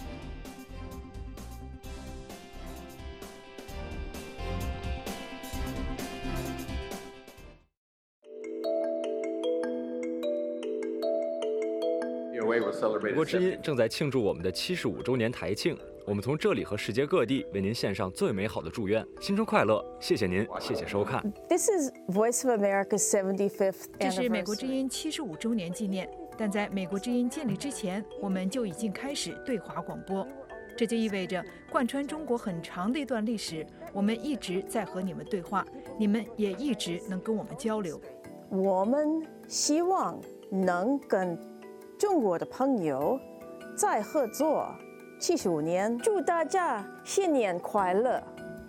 Speaker 4: 美国之音正在庆祝我们的七十五周年台庆，我们从这里和世界各地为您献上最美好的祝愿，新春快乐！谢谢您，谢谢收看。
Speaker 22: This is Voice of America's seventy-fifth anniversary.
Speaker 3: 这是美国之音七十五周年纪念。
Speaker 5: 但在美国之音建立之前，我们就已经开始对华广播。这就意味着，贯穿中国很长的一段历史，我们一直在和你们对话，你们也一直能跟我们交流。
Speaker 22: 我们希望能跟中国的朋友再合作七十五年，祝大家新年快乐！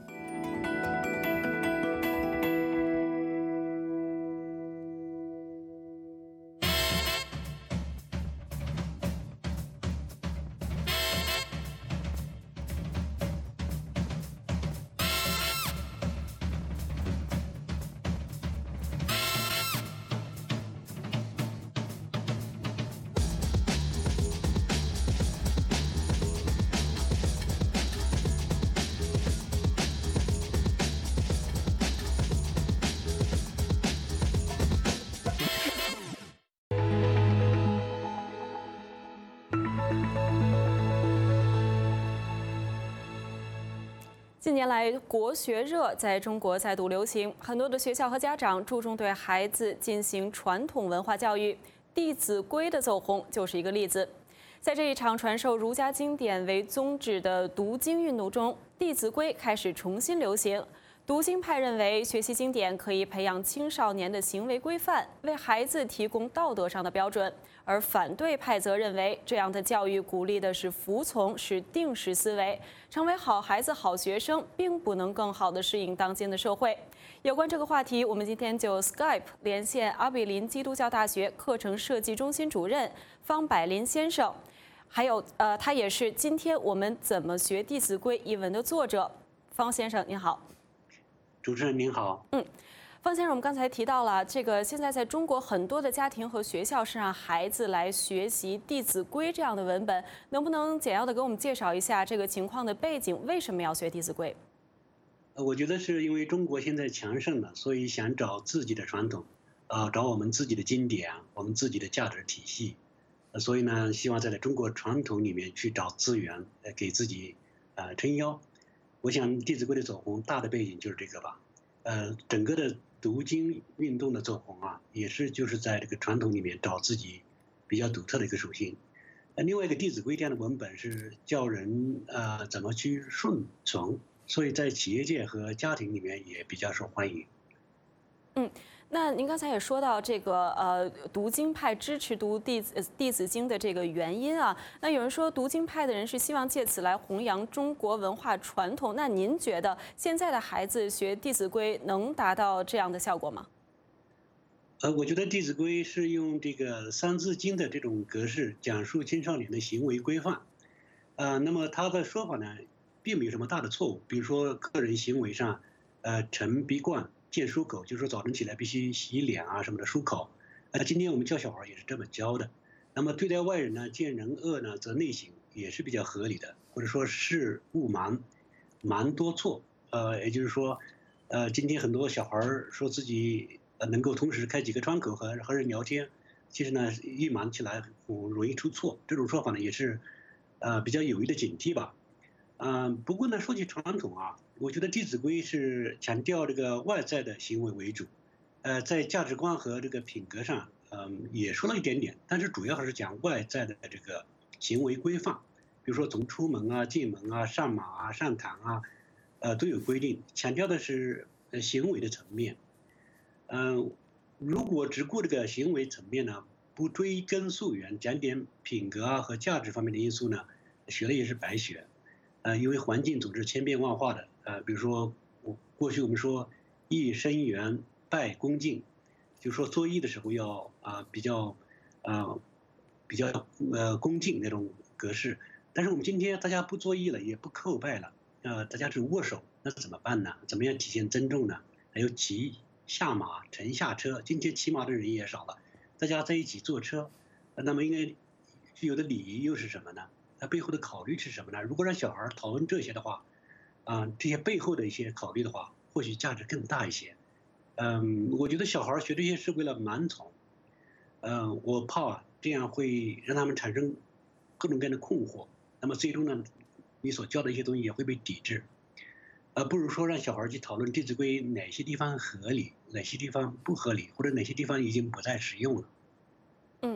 Speaker 1: 近年来，国学热在中国再度流行，很多的学校和家长注重对孩子进行传统文化教育，《弟子规》的走红就是一个例子。在这一场传授儒家经典为宗旨的读经运动中，《弟子规》开始重新流行。读经派认为，学习经典可以培养青少年的行为规范，为孩子提供道德上的标准；而反对派则认为，这样的教育鼓励的是服从，是定式思维，成为好孩子、好学生，并不能更好地适应当今的社会。有关这个话题，我们今天就 Skype 连线阿比林基督教大学课程设计中心主任方百林先生，还有呃，他也是今天我们怎么学《弟子规》一文的作者。方先生您好。
Speaker 23: 主持人您好。
Speaker 1: 嗯，方先生，我们刚才提到了这个，现在在中国很多的家庭和学校是让孩子来学习《弟子规》这样的文本，能不能简要的给我们介绍一下这个情况的背景？为什么要学《弟子规》？
Speaker 23: 我觉得是因为中国现在强盛了，所以想找自己的传统，啊，找我们自己的经典，我们自己的价值体系，所以呢，希望在中国传统里面去找资源，呃，给自己呃撑腰。我想《弟子规》的走红，大的背景就是这个吧。呃，整个的读经运动的走红啊，也是就是在这个传统里面找自己比较独特的一个属性。呃，另外一个《弟子规》这样的文本是教人呃怎么去顺从，所以在企业界和家庭里面也比较受欢迎。
Speaker 1: 嗯。那您刚才也说到这个呃，读经派支持读弟子弟子经的这个原因啊，那有人说读经派的人是希望借此来弘扬中国文化传统，那您觉得现在的孩子学《弟子规》能达到这样的效果吗？
Speaker 23: 呃，我觉得《弟子规》是用这个《三字经》的这种格式讲述青少年的行为规范，呃，那么他的说法呢，并没有什么大的错误，比如说个人行为上，呃，晨必冠。见漱口，就是说早晨起来必须洗脸啊什么的漱口。呃，今天我们教小孩也是这么教的。那么对待外人呢，见人恶呢则内省，也是比较合理的。或者说事勿瞒，瞒多错。呃，也就是说，呃，今天很多小孩说自己呃能够同时开几个窗口和和人聊天，其实呢一瞒起来容易出错。这种说法呢也是呃比较有益的警惕吧。嗯、呃，不过呢说起传统啊。我觉得《弟子规》是强调这个外在的行为为主，呃，在价值观和这个品格上，嗯、呃，也说了一点点，但是主要还是讲外在的这个行为规范，比如说从出门啊、进门啊、上马啊、上堂啊，呃，都有规定，强调的是呃行为的层面。嗯、呃，如果只顾这个行为层面呢，不追根溯源，讲点品格啊和价值方面的因素呢，学了也是白学。呃，因为环境总是千变万化的。呃，比如说，过去我们说义生源，拜恭敬，就说作揖的时候要啊、呃、比较啊、呃、比较呃恭敬那种格式。但是我们今天大家不作揖了，也不叩拜了，呃，大家只握手，那怎么办呢？怎么样体现尊重呢？还有骑下马、乘下车，今天骑马的人也少了，大家在一起坐车，那么应该具有的礼仪又是什么呢？它背后的考虑是什么呢？如果让小孩讨论这些的话，啊、呃，这些背后的一些考虑的话，或许价值更大一些。嗯，我觉得小孩学这些是为了盲从，嗯，我怕这样会让他们产生各种各样的困惑，那么最终呢，你所教的一些东西也会被抵制。呃，不如说让小孩去讨论《弟子规》哪些地方合理，哪些地方不合理，或者哪些地方已经不再实用了。
Speaker 1: 嗯。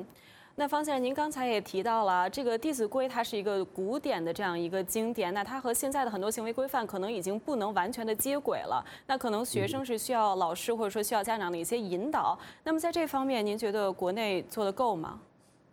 Speaker 1: 那方先生，您刚才也提到了，这个《弟子规》它是一个古典的这样一个经典，那它和现在的很多行为规范可能已经不能完全的接轨了。那可能学生是需要老师或者说需要家长的一些引导。那么在这方面，您觉得国内做得够吗？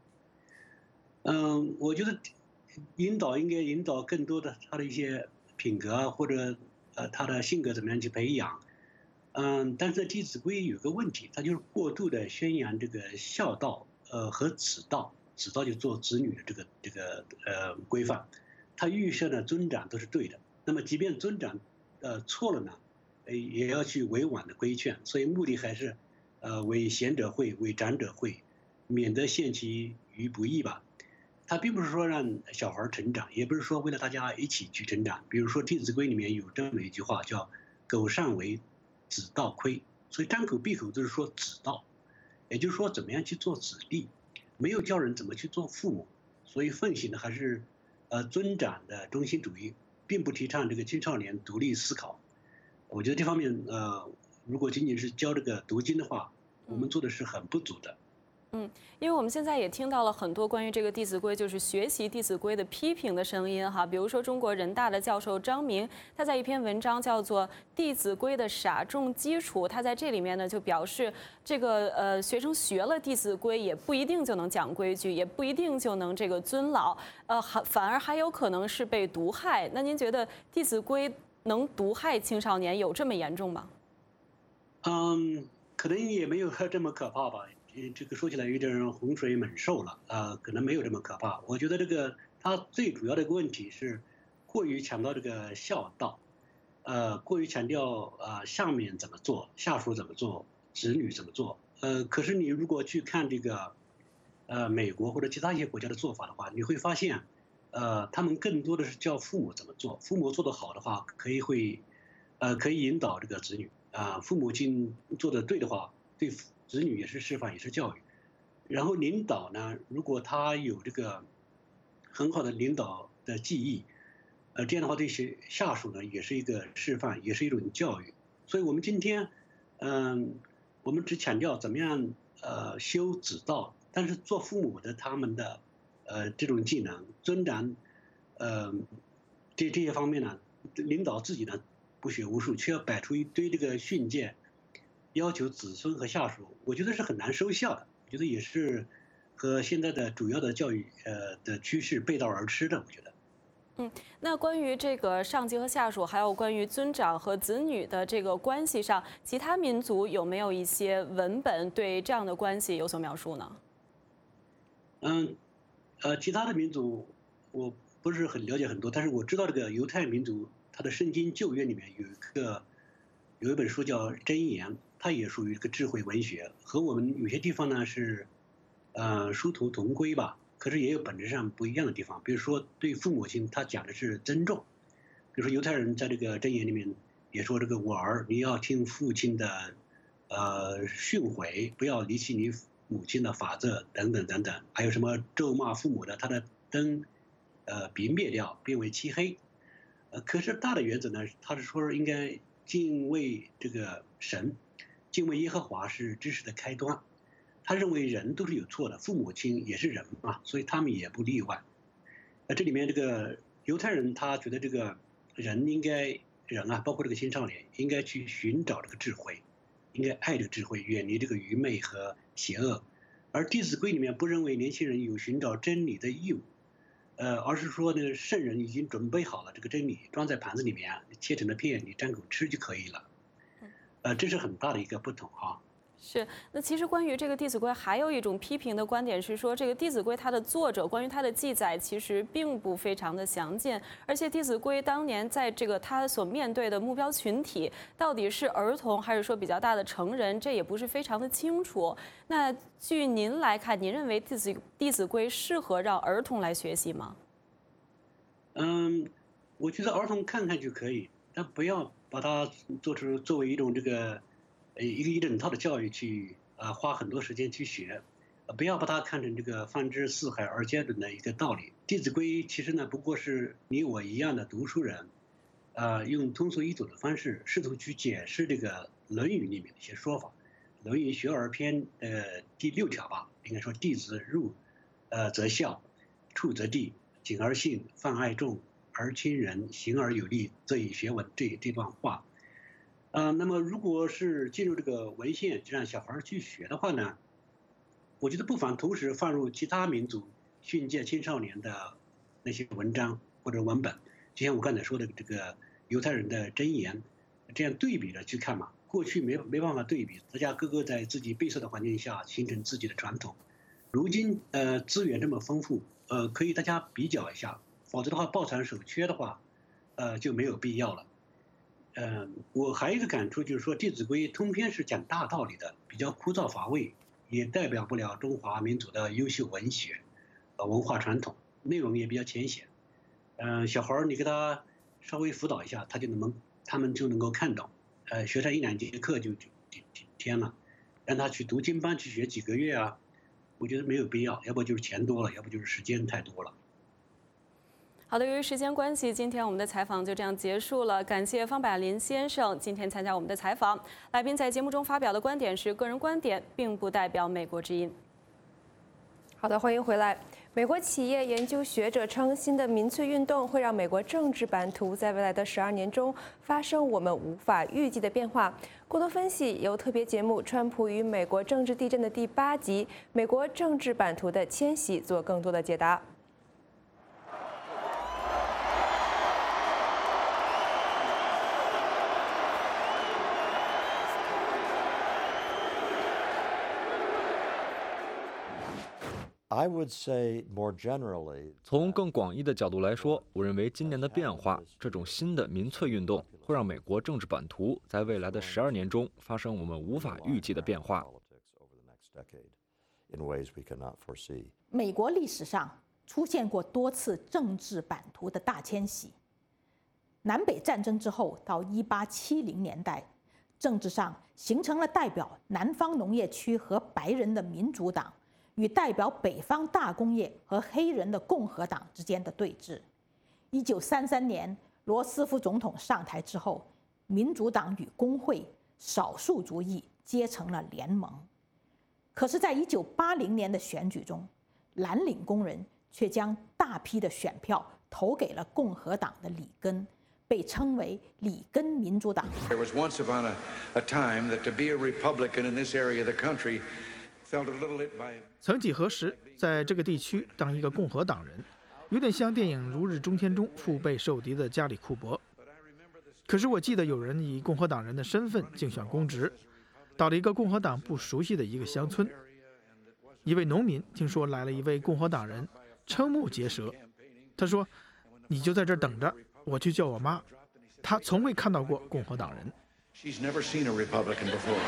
Speaker 23: 嗯，我觉得引导应该引导更多的他的一些品格啊，或者呃他的性格怎么样去培养。嗯，但是《弟子规》有个问题，它就是过度的宣扬这个孝道。呃，和子道，子道就做子女的这个这个呃规范，他预设呢尊长都是对的。那么即便尊长呃错了呢，呃也要去委婉的规劝。所以目的还是呃为贤者惠，为长者惠，免得陷其于不义吧。他并不是说让小孩成长，也不是说为了大家一起去成长。比如说《弟子规》里面有这么一句话叫“苟善为，子道亏”，所以张口闭口都是说子道。也就是说，怎么样去做子弟，没有教人怎么去做父母，所以奉行的还是，呃，尊长的中心主义，并不提倡这个青少年独立思考。我觉得这方面，呃，如果仅仅是教这个读经的话，我们做的是很不足的。
Speaker 1: 嗯，因为我们现在也听到了很多关于这个《弟子规》，就是学习《弟子规》的批评的声音哈。比如说，中国人大的教授张明，他在一篇文章叫做《弟子规的傻众基础》，他在这里面呢就表示，这个呃学生学了《弟子规》也不一定就能讲规矩，也不一定就能这个尊老，呃，还反而还有可能是被毒害。那您觉得《弟子规》能毒害青少年，有这么严重吗？
Speaker 23: 嗯，可能也没有这么可怕吧。这个说起来有点洪水猛兽了，啊、呃，可能没有这么可怕。我觉得这个它最主要的一个问题是，过于强调这个孝道，呃，过于强调啊、呃、上面怎么做，下属怎么做，子女怎么做，呃，可是你如果去看这个，呃，美国或者其他一些国家的做法的话，你会发现，呃，他们更多的是教父母怎么做，父母做得好的话，可以会，呃，可以引导这个子女啊、呃，父母亲做得对的话，对。子女也是示范，也是教育。然后领导呢，如果他有这个很好的领导的技艺，呃，这样的话对下下属呢也是一个示范，也是一种教育。所以我们今天，嗯、呃，我们只强调怎么样呃修子道，但是做父母的他们的呃这种技能、尊长，呃这这些方面呢，领导自己呢不学无术，却要摆出一堆这个训诫。要求子孙和下属，我觉得是很难收效的。我觉得也是和现在的主要的教育呃的趋势背道而驰的。我觉得。
Speaker 1: 嗯，那关于这个上级和下属，还有关于尊长和子女的这个关系上，其他民族有没有一些文本对这样的关系有所描述呢？
Speaker 23: 嗯，呃，其他的民族我不是很了解很多，但是我知道这个犹太民族，它的圣经旧约里面有一个有一本书叫《箴言》。它也属于一个智慧文学，和我们有些地方呢是，呃，殊途同归吧。可是也有本质上不一样的地方。比如说对父母亲，他讲的是尊重。比如说犹太人在这个箴言里面也说，这个我儿，你要听父亲的，呃，训诲，不要离弃你母亲的法则等等等等。还有什么咒骂父母的，他的灯，呃，必灭掉，变为漆黑。呃，可是大的原则呢，他是说应该敬畏这个神。敬畏耶和华是知识的开端，他认为人都是有错的，父母亲也是人嘛，所以他们也不例外。呃，这里面这个犹太人他觉得这个人应该人啊，包括这个青少年，应该去寻找这个智慧，应该爱这个智慧，远离这个愚昧和邪恶。而《弟子规》里面不认为年轻人有寻找真理的义务，呃，而是说呢，圣人已经准备好了这个真理，装在盘子里面，切成了片，你张口吃就可以了。呃，这是很大的一个不同哈。
Speaker 1: 是，那其实关于这个《弟子规》，还有一种批评的观点是说，这个《弟子规》它的作者关于它的记载其实并不非常的详尽，而且《弟子规》当年在这个它所面对的目标群体到底是儿童还是说比较大的成人，这也不是非常的清楚。那据您来看，您认为《弟子弟子规》适合让儿童来学习吗？
Speaker 23: 嗯，我觉得儿童看看就可以，但不要把它做出作为一种这个，呃，一个一整套的教育去啊、呃，花很多时间去学，呃，不要把它看成这个放之四海而皆准的一个道理。《弟子规》其实呢，不过是你我一样的读书人，啊、呃，用通俗易懂的方式，试图去解释这个《论语》里面的一些说法。《论语·学而篇》呃第六条吧，应该说弟子入呃则孝，处则弟，谨而信，泛爱众，而亲仁，行而有力，则以学文。这这段话，呃，那么如果是进入这个文献，就让小孩去学的话呢，我觉得不妨同时放入其他民族训诫青少年的那些文章或者文本，就像我刚才说的这个犹太人的箴言，这样对比着去看嘛。过去没没办法对比，大家各个在自己闭塞的环境下形成自己的传统。如今呃资源这么丰富，呃可以大家比较一下，否则的话抱残守缺的话，呃就没有必要了。呃，我还有一个感触就是说，《弟子规》通篇是讲大道理的，比较枯燥乏味，也代表不了中华民族的优秀文学、呃文化传统，内容也比较浅显。嗯、呃，小孩儿你给他稍微辅导一下，他就能他们就能够看懂。呃，学上一两节课就就天了，让他去读经班去学几个月啊，我觉得没有必要，要不就是钱多了，要不就是时间太多了。
Speaker 1: 好的，由于时间关系，今天我们的采访就这样结束了。感谢方百林先生今天参加我们的采访。来宾在节目中发表的观点是个人观点，并不代表美国之音。
Speaker 2: 好的，欢迎回来。美国企业研究学者称，新的民粹运动会让美国政治版图在未来的十二年中发生我们无法预计的变化。过多分析由特别节目《川普与美国政治地震》的第八集《美国政治版图的迁徙》做更多的解答。
Speaker 4: 从更广义的角度来说，我认为今年的变化，这种新的民粹运动，会让美国政治版图在未来的十二年中发生我们无法预计的变化。
Speaker 6: 美国历史上出现过多次政治版图的大迁徙。南北战争之后到一八七零年代，政治上形成了代表南方农业区和白人的民主党与代表北方大工业和黑人的共和党之间的对峙。一九三三年，罗斯福总统上台之后，民主党与工会、少数族裔结成了联盟。可是，在一九八零年的选举中，蓝领工人却将大批的选票投给了共和党的里根，被称为里根民主党。There was once upon a, a time that to be a Republican in this area of the country felt a little bit by
Speaker 9: 曾几何时，在这个地区当一个共和党人，有点像电影《如日中天》中腹背受敌的加里·库珀。可是我记得有人以共和党人的身份竞选公职，到了一个共和党不熟悉的一个乡村。一位农民听说来了一位共和党人，瞠目结舌。他说：“你就在这儿等着，我去叫我妈。她从未看到过共和党人。”
Speaker 10: She's never seen a Republican before.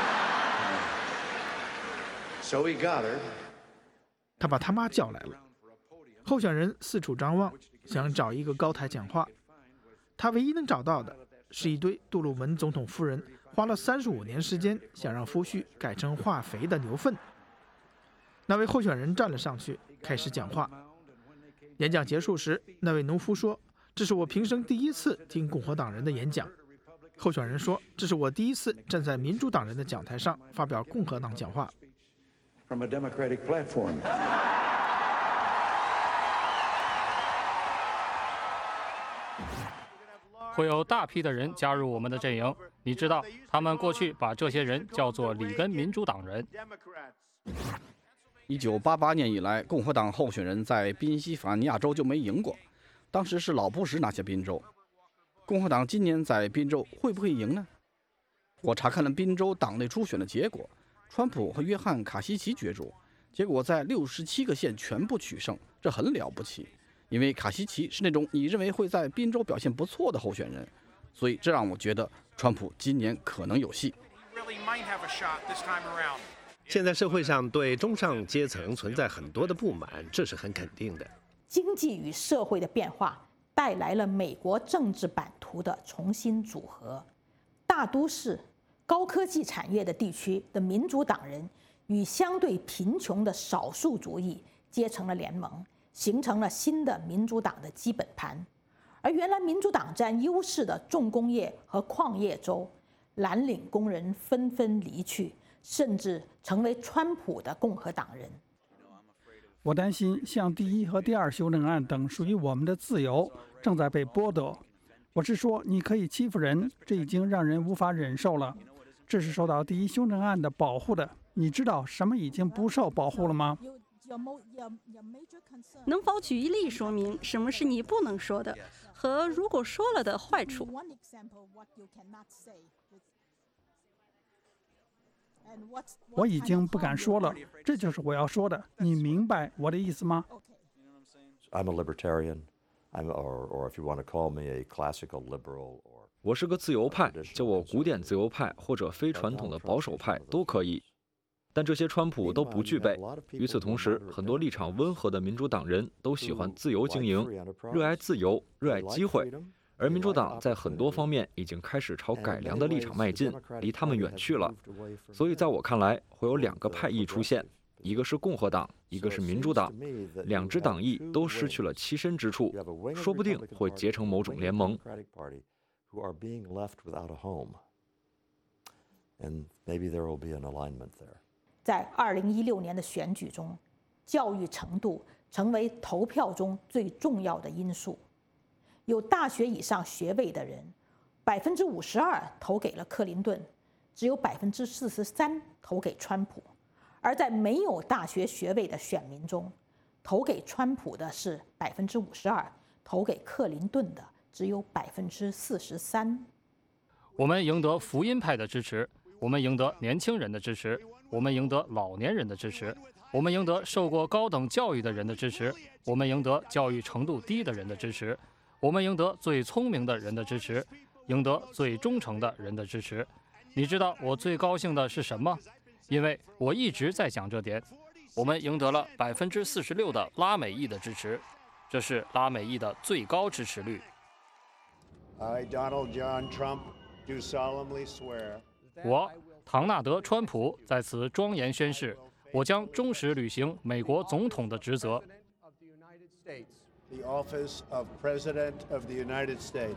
Speaker 10: So he got her.
Speaker 9: 他把他妈叫来了。候选人四处张望，想找一个高台讲话。他唯一能找到的是一堆杜鲁门总统夫人花了三十五年时间想让夫婿改成化肥的牛粪。那位候选人站了上去，开始讲话。演讲结束时，那位农夫说：“这是我平生第一次听共和党人的演讲。”候选人说：“这是我第一次站在民主党人的讲台上发表共和党讲话。”
Speaker 10: From a Democratic platform.
Speaker 24: 会有大批的人加入我们的阵营。你知道，他们过去把这些人叫做里根民主党人。
Speaker 12: 一九八八年以来，共和党候选人在宾夕法尼亚州就没赢过，当时是老布什拿下宾州。共和党今年在宾州会不会赢呢？我查看了宾州党内初选的结果，川普和约翰·卡西奇角逐，结果在六十七个县全部取胜，这很了不起。因为卡西奇是那种你认为会在宾州表现不错的候选人，所以这让我觉得川普今年可能有戏。
Speaker 25: 现在社会上对中上阶层存在很多的不满，这是很肯定的。
Speaker 6: 经济与社会的变化带来了美国政治版图的重新组合。大都市、高科技产业的地区的民主党人与相对贫穷的少数族裔结成了联盟，形成了新的民主党的基本盘。而原来民主党占优势的重工业和矿业州，蓝领工人纷纷离去，甚至成为川普的共和党人。
Speaker 7: 我担心像第一和第二修正案等属于我们的自由正在被剥夺。我是说，你可以欺负人，这已经让人无法忍受了。这是受到第一修正案的保护的。你知道什么已经不受保护了吗？
Speaker 11: 能否举一例说明什么是你不能说的，和如果说了的坏处？
Speaker 7: 我已经不敢说了，这就是我要说的。你明白我的意思吗？
Speaker 13: I'm a libertarian, I'm or or if you want to call me a classical liberal or
Speaker 4: 我是个自由派，叫我古典自由派或者非传统的保守派都可以。但这些川普都不具备。与此同时，很多立场温和的民主党人都喜欢自由经营，热爱自由，热爱机会。而民主党在很多方面已经开始朝改良的立场迈进，离他们远去了。所以在我看来，会有两个派系出现，一个是共和党，一个是民主党。两支党翼都失去了栖身之处，说不定会结成某种联盟。
Speaker 6: 在二零一六年的选举中，教育程度成为投票中最重要的因素。有大学以上学位的人，百分之五十二投给了克林顿，只有百分之四十三投给川普。而在没有大学学位的选民中，投给川普的是百分之五十二，投给克林顿的只有百分之四十三。
Speaker 24: 我们赢得福音派的支持，我们赢得年轻人的支持，我们赢得老年人的支持，我们赢得受过高等教育的人的支持，我们赢得教育程度低的人的支持，我们赢得最聪明的人的支持，赢得最忠诚的人的支持。你知道我最高兴的是什么？因为我一直在讲这点。我们赢得了百分之四十六的拉美裔的支持，这是拉美裔的最高支持率。
Speaker 10: I, Donald John Trump, do solemnly swear.
Speaker 24: 我，唐纳德·川普，在此庄严宣誓，我将忠实履行美国总统的职责。
Speaker 10: The office of President of the United States.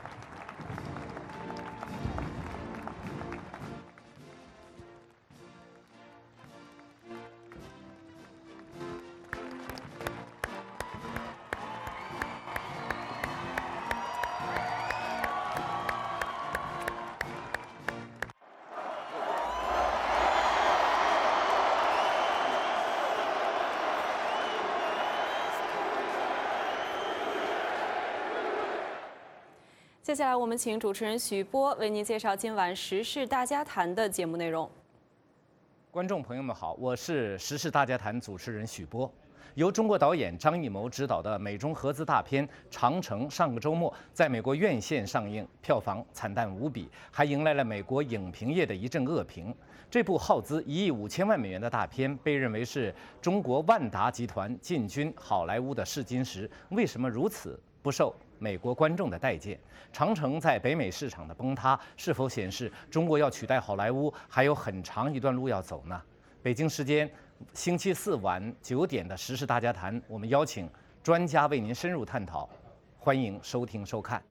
Speaker 1: 接下来，我们请主持人许波为您介绍今晚时事大家谈的节目内容。
Speaker 14: 观众朋友们好，我是时事大家谈主持人许波。由中国导演张艺谋执导的美中合资大片《长城》上个周末在美国院线上映，票房惨淡无比，还迎来了美国影评业的一阵恶评。这部耗资一亿五千万美元的大片，被认为是中国万达集团进军好莱坞的试金石。为什么如此不受美国观众的待见？长城在北美市场的崩塌，是否显示中国要取代好莱坞还有很长一段路要走呢？北京时间星期四晚九点的时事大家谈，我们邀请专家为您深入探讨，欢迎收听收看。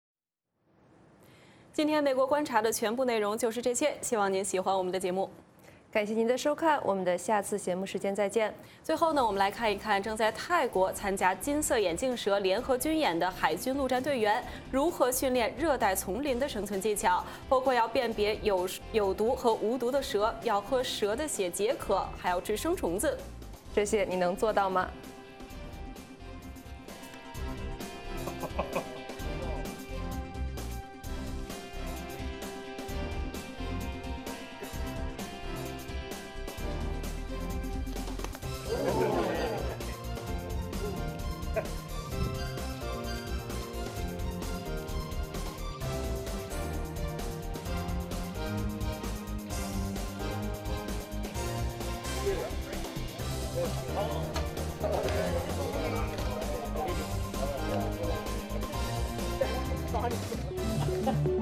Speaker 1: 今天美国观察的全部内容就是这些，希望您喜欢我们的节目。
Speaker 2: 感谢您的收看，我们的下次节目时间再见。
Speaker 1: 最后呢，我们来看一看正在泰国参加金色眼镜蛇联合军演的海军陆战队员如何训练热带丛林的生存技巧，包括要辨别有有毒和无毒的蛇，要喝蛇的血解渴，还要吃生虫子。
Speaker 2: 这些你能做到吗？
Speaker 10: Bye.